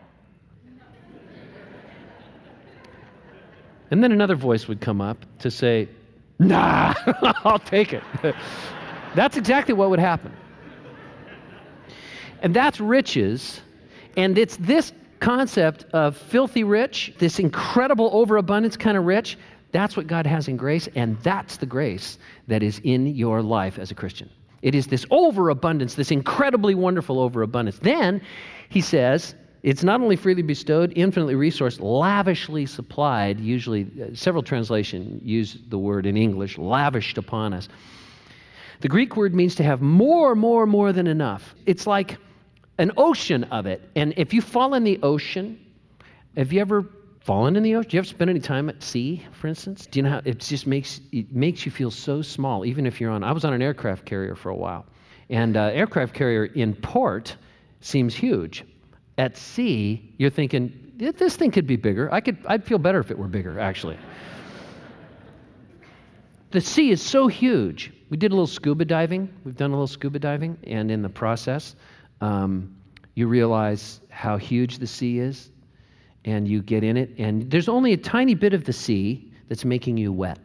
And then another voice would come up to say, nah, I'll take it. That's exactly what would happen. And that's riches, and it's this concept of filthy rich, this incredible overabundance kind of rich. That's what God has in grace, and that's the grace that is in your life as a Christian. It is this overabundance, this incredibly wonderful overabundance. Then he says, it's not only freely bestowed, infinitely resourced, lavishly supplied. Usually, several translations use the word in English, lavished upon us. The Greek word means to have more than enough. It's like an ocean of it. And if you fall in the ocean, have you ever fallen in the ocean? Do you ever spend any time at sea, for instance? Do you know how it just makes you feel so small, even if I was on an aircraft carrier for a while. And aircraft carrier in port seems huge. At sea, you're thinking, this thing could be bigger. I'd feel better if it were bigger, actually. The sea is so huge. We did a little scuba diving. We've done a little scuba diving, and in the process, you realize how huge the sea is, and you get in it, and there's only a tiny bit of the sea that's making you wet.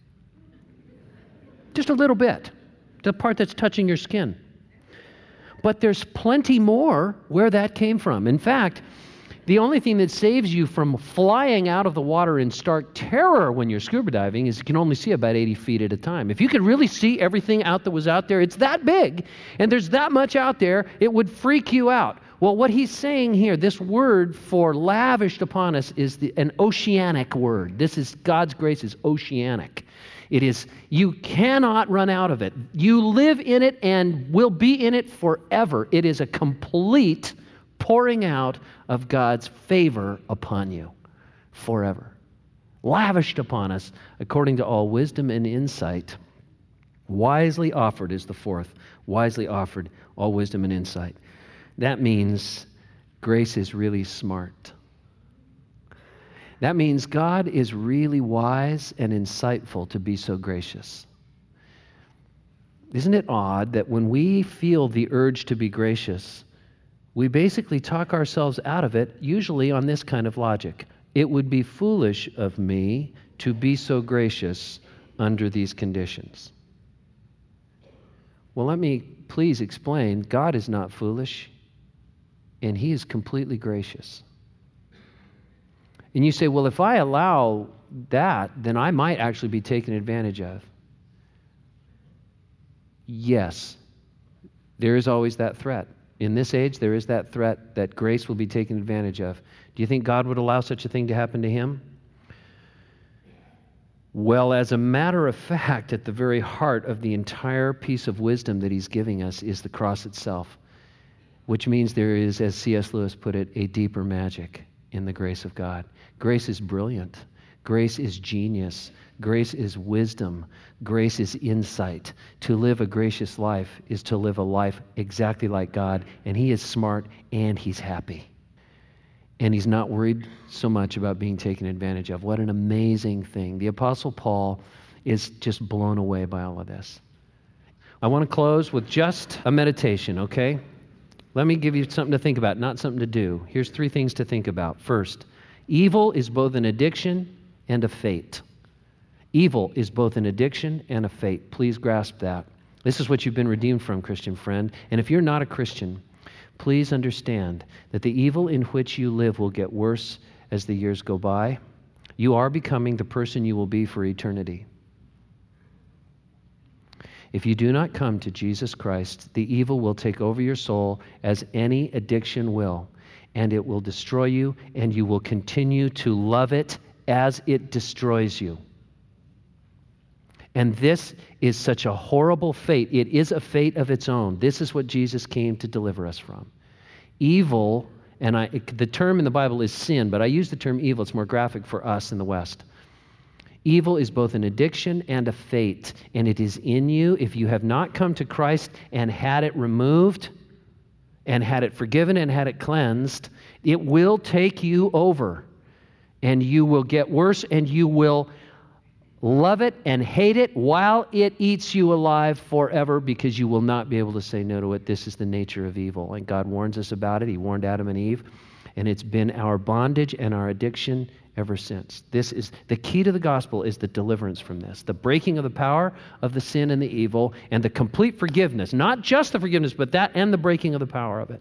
Just a little bit, the part that's touching your skin. But there's plenty more where that came from. In fact, the only thing that saves you from flying out of the water in stark terror when you're scuba diving is you can only see about 80 feet at a time. If you could really see everything out that was out there, it's that big, and there's that much out there, it would freak you out. Well, what he's saying here, this word for lavished upon us is an oceanic word. God's grace is oceanic. It is, you cannot run out of it. You live in it and will be in it forever. It is a complete pouring out of God's favor upon you forever. Lavished upon us according to all wisdom and insight. Wisely offered is the fourth. Wisely offered, all wisdom and insight. That means grace is really smart. That means God is really wise and insightful to be so gracious. Isn't it odd that when we feel the urge to be gracious, we basically talk ourselves out of it, usually on this kind of logic. It would be foolish of me to be so gracious under these conditions. Well, let me please explain. God is not foolish, and He is completely gracious. And you say, well, if I allow that, then I might actually be taken advantage of. Yes, there is always that threat. In this age, there is that threat that grace will be taken advantage of. Do you think God would allow such a thing to happen to Him? Well, as a matter of fact, at the very heart of the entire piece of wisdom that He's giving us is the cross itself, which means there is, as C.S. Lewis put it, a deeper magic in the grace of God. Grace is brilliant. Grace is genius. Grace is wisdom. Grace is insight. To live a gracious life is to live a life exactly like God, and He is smart and He's happy. And He's not worried so much about being taken advantage of. What an amazing thing. The Apostle Paul is just blown away by all of this. I want to close with just a meditation, okay? Let me give you something to think about, not something to do. Here's 3 things to think about. First, evil is both an addiction and a fate. Evil is both an addiction and a fate. Please grasp that. This is what you've been redeemed from, Christian friend. And if you're not a Christian, please understand that the evil in which you live will get worse as the years go by. You are becoming the person you will be for eternity. If you do not come to Jesus Christ, the evil will take over your soul as any addiction will, and it will destroy you, and you will continue to love it as it destroys you. And this is such a horrible fate. It is a fate of its own. This is what Jesus came to deliver us from. Evil, and the term in the Bible is sin, but I use the term evil. It's more graphic for us in the West. Evil is both an addiction and a fate, and it is in you. If you have not come to Christ and had it removed, and had it forgiven and had it cleansed, it will take you over, and you will get worse, and you will Love it and hate it while it eats you alive forever, because you will not be able to say no to it. This is the nature of evil. And God warns us about it. He warned Adam and Eve. And it's been our bondage and our addiction ever since. This is the key to the gospel, is the deliverance from this. The breaking of the power of the sin and the evil, and the complete forgiveness. Not just the forgiveness, but that and the breaking of the power of it.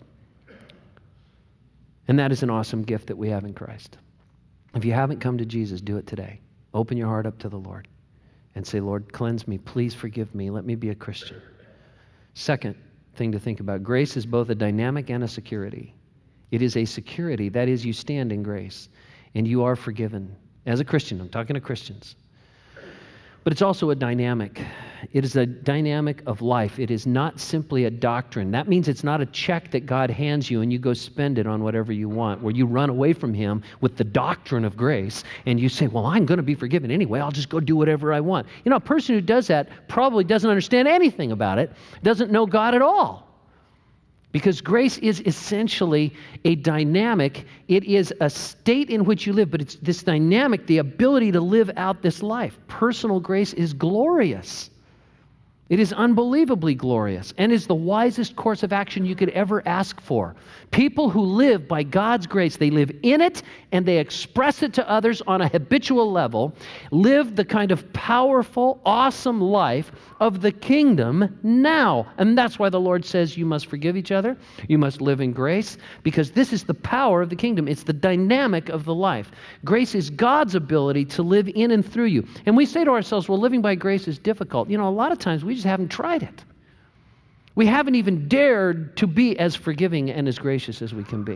And that is an awesome gift that we have in Christ. If you haven't come to Jesus, do it today. Open your heart up to the Lord and say, Lord, cleanse me. Please forgive me. Let me be a Christian. Second thing to think about, grace is both a dynamic and a security. It is a security. That is, you stand in grace and you are forgiven. As a Christian, I'm talking to Christians. But it's also a dynamic. It is a dynamic of life. It is not simply a doctrine. That means it's not a check that God hands you and you go spend it on whatever you want, where you run away from Him with the doctrine of grace and you say, well, I'm going to be forgiven anyway. I'll just go do whatever I want. You know, a person who does that probably doesn't understand anything about it, doesn't know God at all. Because grace is essentially a dynamic. It is a state in which you live, but it's this dynamic, the ability to live out this life. Personal grace is glorious. It is unbelievably glorious and is the wisest course of action you could ever ask for. People who live by God's grace, they live in it and they express it to others on a habitual level, live the kind of powerful, awesome life of the kingdom now. And that's why the Lord says you must forgive each other, you must live in grace, because this is the power of the kingdom. It's the dynamic of the life. Grace is God's ability to live in and through you. And we say to ourselves, well, living by grace is difficult. You know, a lot of times we just haven't tried it. We haven't even dared to be as forgiving and as gracious as we can be.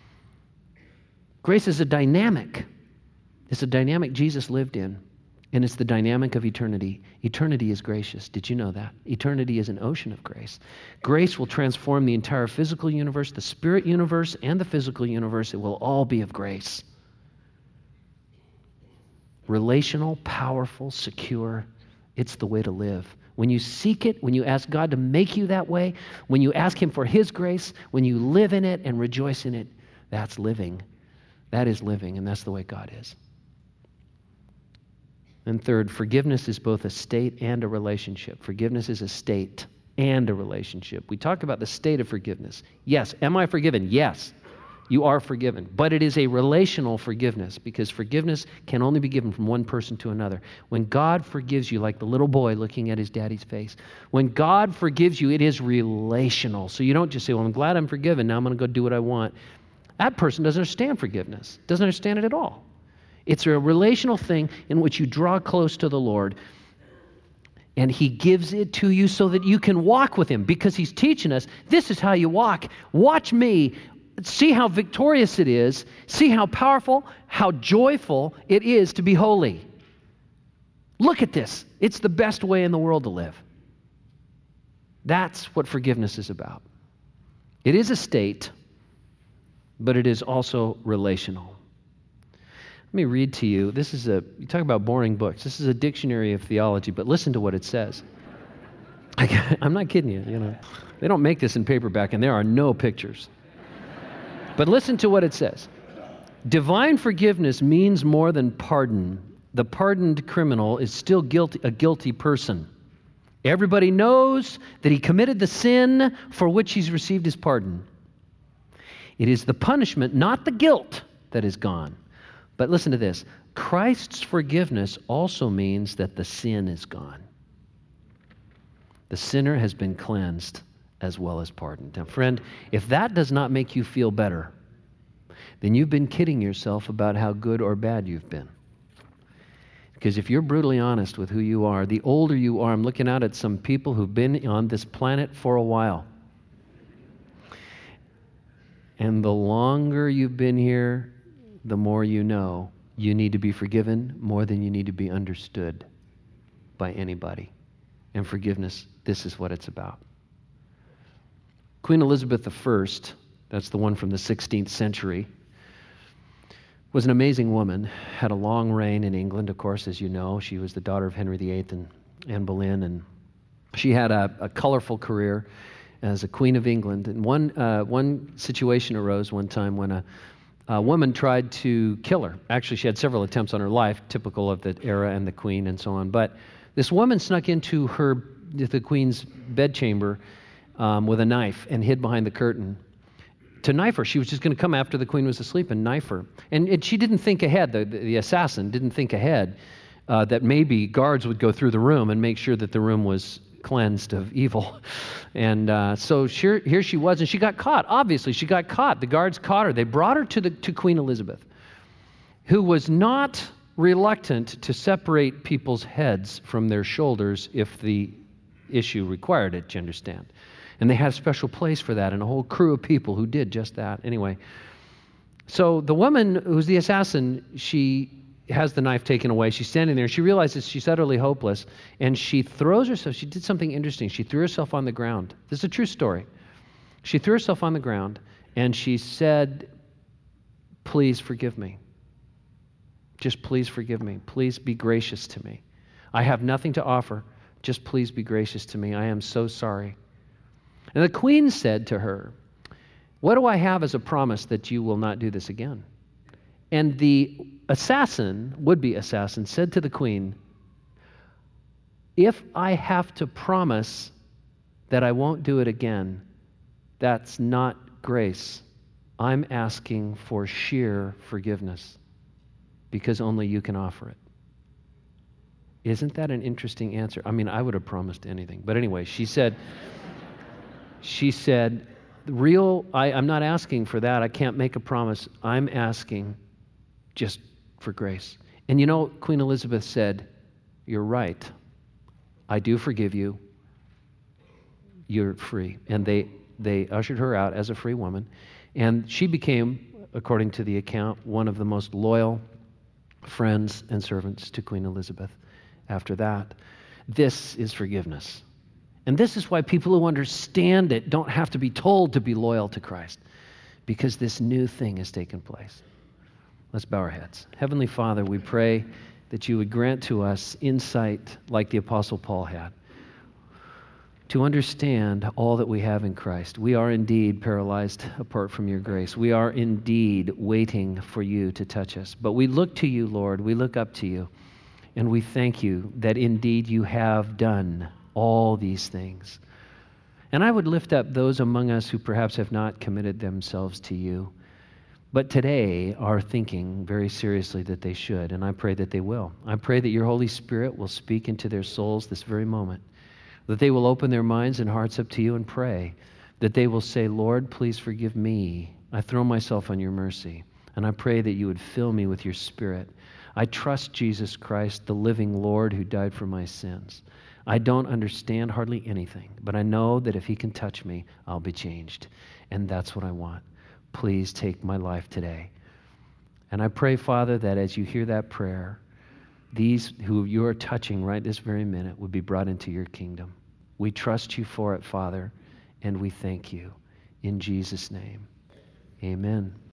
Grace is a dynamic. It's a dynamic Jesus lived in, and it's the dynamic of eternity. Eternity is gracious. Did you know that? Eternity is an ocean of grace. Grace will transform the entire physical universe, the spirit universe, and the physical universe. It will all be of grace. Relational, powerful, secure. It's the way to live. When you seek it, when you ask God to make you that way, when you ask Him for His grace, when you live in it and rejoice in it, that's living. That is living, and that's the way God is. And third, forgiveness is both a state and a relationship. Forgiveness is a state and a relationship. We talk about the state of forgiveness. Yes, am I forgiven? Yes, you are forgiven. But it is a relational forgiveness, because forgiveness can only be given from one person to another. When God forgives you, like the little boy looking at his daddy's face, when God forgives you, it is relational. So you don't just say, well, I'm glad I'm forgiven. Now I'm going to go do what I want. That person doesn't understand forgiveness, doesn't understand it at all. It's a relational thing in which you draw close to the Lord, and He gives it to you so that you can walk with Him, because He's teaching us, this is how you walk. Watch me. See how victorious it is. See how powerful, how joyful it is to be holy. Look at this. It's the best way in the world to live. That's what forgiveness is about. It is a state, but it is also relational. Let me read to you. You talk about boring books. This is a dictionary of theology, but listen to what it says. I'm not kidding you. They don't make this in paperback, and there are no pictures. But listen to what it says. Divine forgiveness means more than pardon. The pardoned criminal is still a guilty person. Everybody knows that he committed the sin for which he's received his pardon. It is the punishment, not the guilt, that is gone. But listen to this. Christ's forgiveness also means that the sin is gone. The sinner has been cleansed as well as pardoned. Now, friend, if that does not make you feel better, then you've been kidding yourself about how good or bad you've been. Because if you're brutally honest with who you are, the older you are, I'm looking out at some people who've been on this planet for a while. And the longer you've been here, the more you know you need to be forgiven more than you need to be understood by anybody. And forgiveness, this is what it's about. Queen Elizabeth I, that's the one from the 16th century, was an amazing woman, had a long reign in England, of course, as you know. She was the daughter of Henry VIII and Anne Boleyn, and she had a colorful career as a Queen of England. And one situation arose one time when a woman tried to kill her. Actually, she had several attempts on her life, typical of the era and the queen and so on. But this woman snuck into the queen's bedchamber with a knife and hid behind the curtain to knife her. She was just going to come after the queen was asleep and knife her. And she didn't think ahead, the assassin didn't think ahead that maybe guards would go through the room and make sure that the room was cleansed of evil. And so here she was, and she got caught. Obviously, she got caught. The guards caught her. They brought her to Queen Elizabeth, who was not reluctant to separate people's heads from their shoulders if the issue required it, you understand. And they had a special place for that and a whole crew of people who did just that. Anyway, so the woman who's the assassin, she has the knife taken away. She's standing there. She realizes she's utterly hopeless, and she throws herself. She did something interesting. She threw herself on the ground. This is a true story. She threw herself on the ground, and she said, "Please forgive me. Just please forgive me. Please be gracious to me. I have nothing to offer. Just please be gracious to me. I am so sorry." And the queen said to her, "What do I have as a promise that you will not do this again?" And the assassin, would-be assassin, said to the queen, "If I have to promise that I won't do it again, that's not grace. I'm asking for sheer forgiveness because only you can offer it." Isn't that an interesting answer? I mean, I would have promised anything. But anyway, she said, I'm not asking for that. I can't make a promise. I'm asking just for grace. And you know, Queen Elizabeth said, "You're right. I do forgive you. You're free." And they ushered her out as a free woman. And she became, according to the account, one of the most loyal friends and servants to Queen Elizabeth after that. This is forgiveness. And this is why people who understand it don't have to be told to be loyal to Christ, because this new thing has taken place. Let's bow our heads. Heavenly Father, we pray that you would grant to us insight like the Apostle Paul had, to understand all that we have in Christ. We are indeed paralyzed apart from your grace. We are indeed waiting for you to touch us. But we look to you, Lord. We look up to you. And we thank you that indeed you have done all these things. And I would lift up those among us who perhaps have not committed themselves to you, but today are thinking very seriously that they should, and I pray that they will. I pray that your Holy Spirit will speak into their souls this very moment, that they will open their minds and hearts up to you and pray, that they will say, "Lord, please forgive me. I throw myself on your mercy." And I pray that you would fill me with your Spirit. I trust Jesus Christ, the living Lord who died for my sins. I don't understand hardly anything, but I know that if he can touch me, I'll be changed. And that's what I want. Please take my life today. And I pray, Father, that as you hear that prayer, these who you are touching right this very minute would be brought into your kingdom. We trust you for it, Father, and we thank you. In Jesus' name, amen.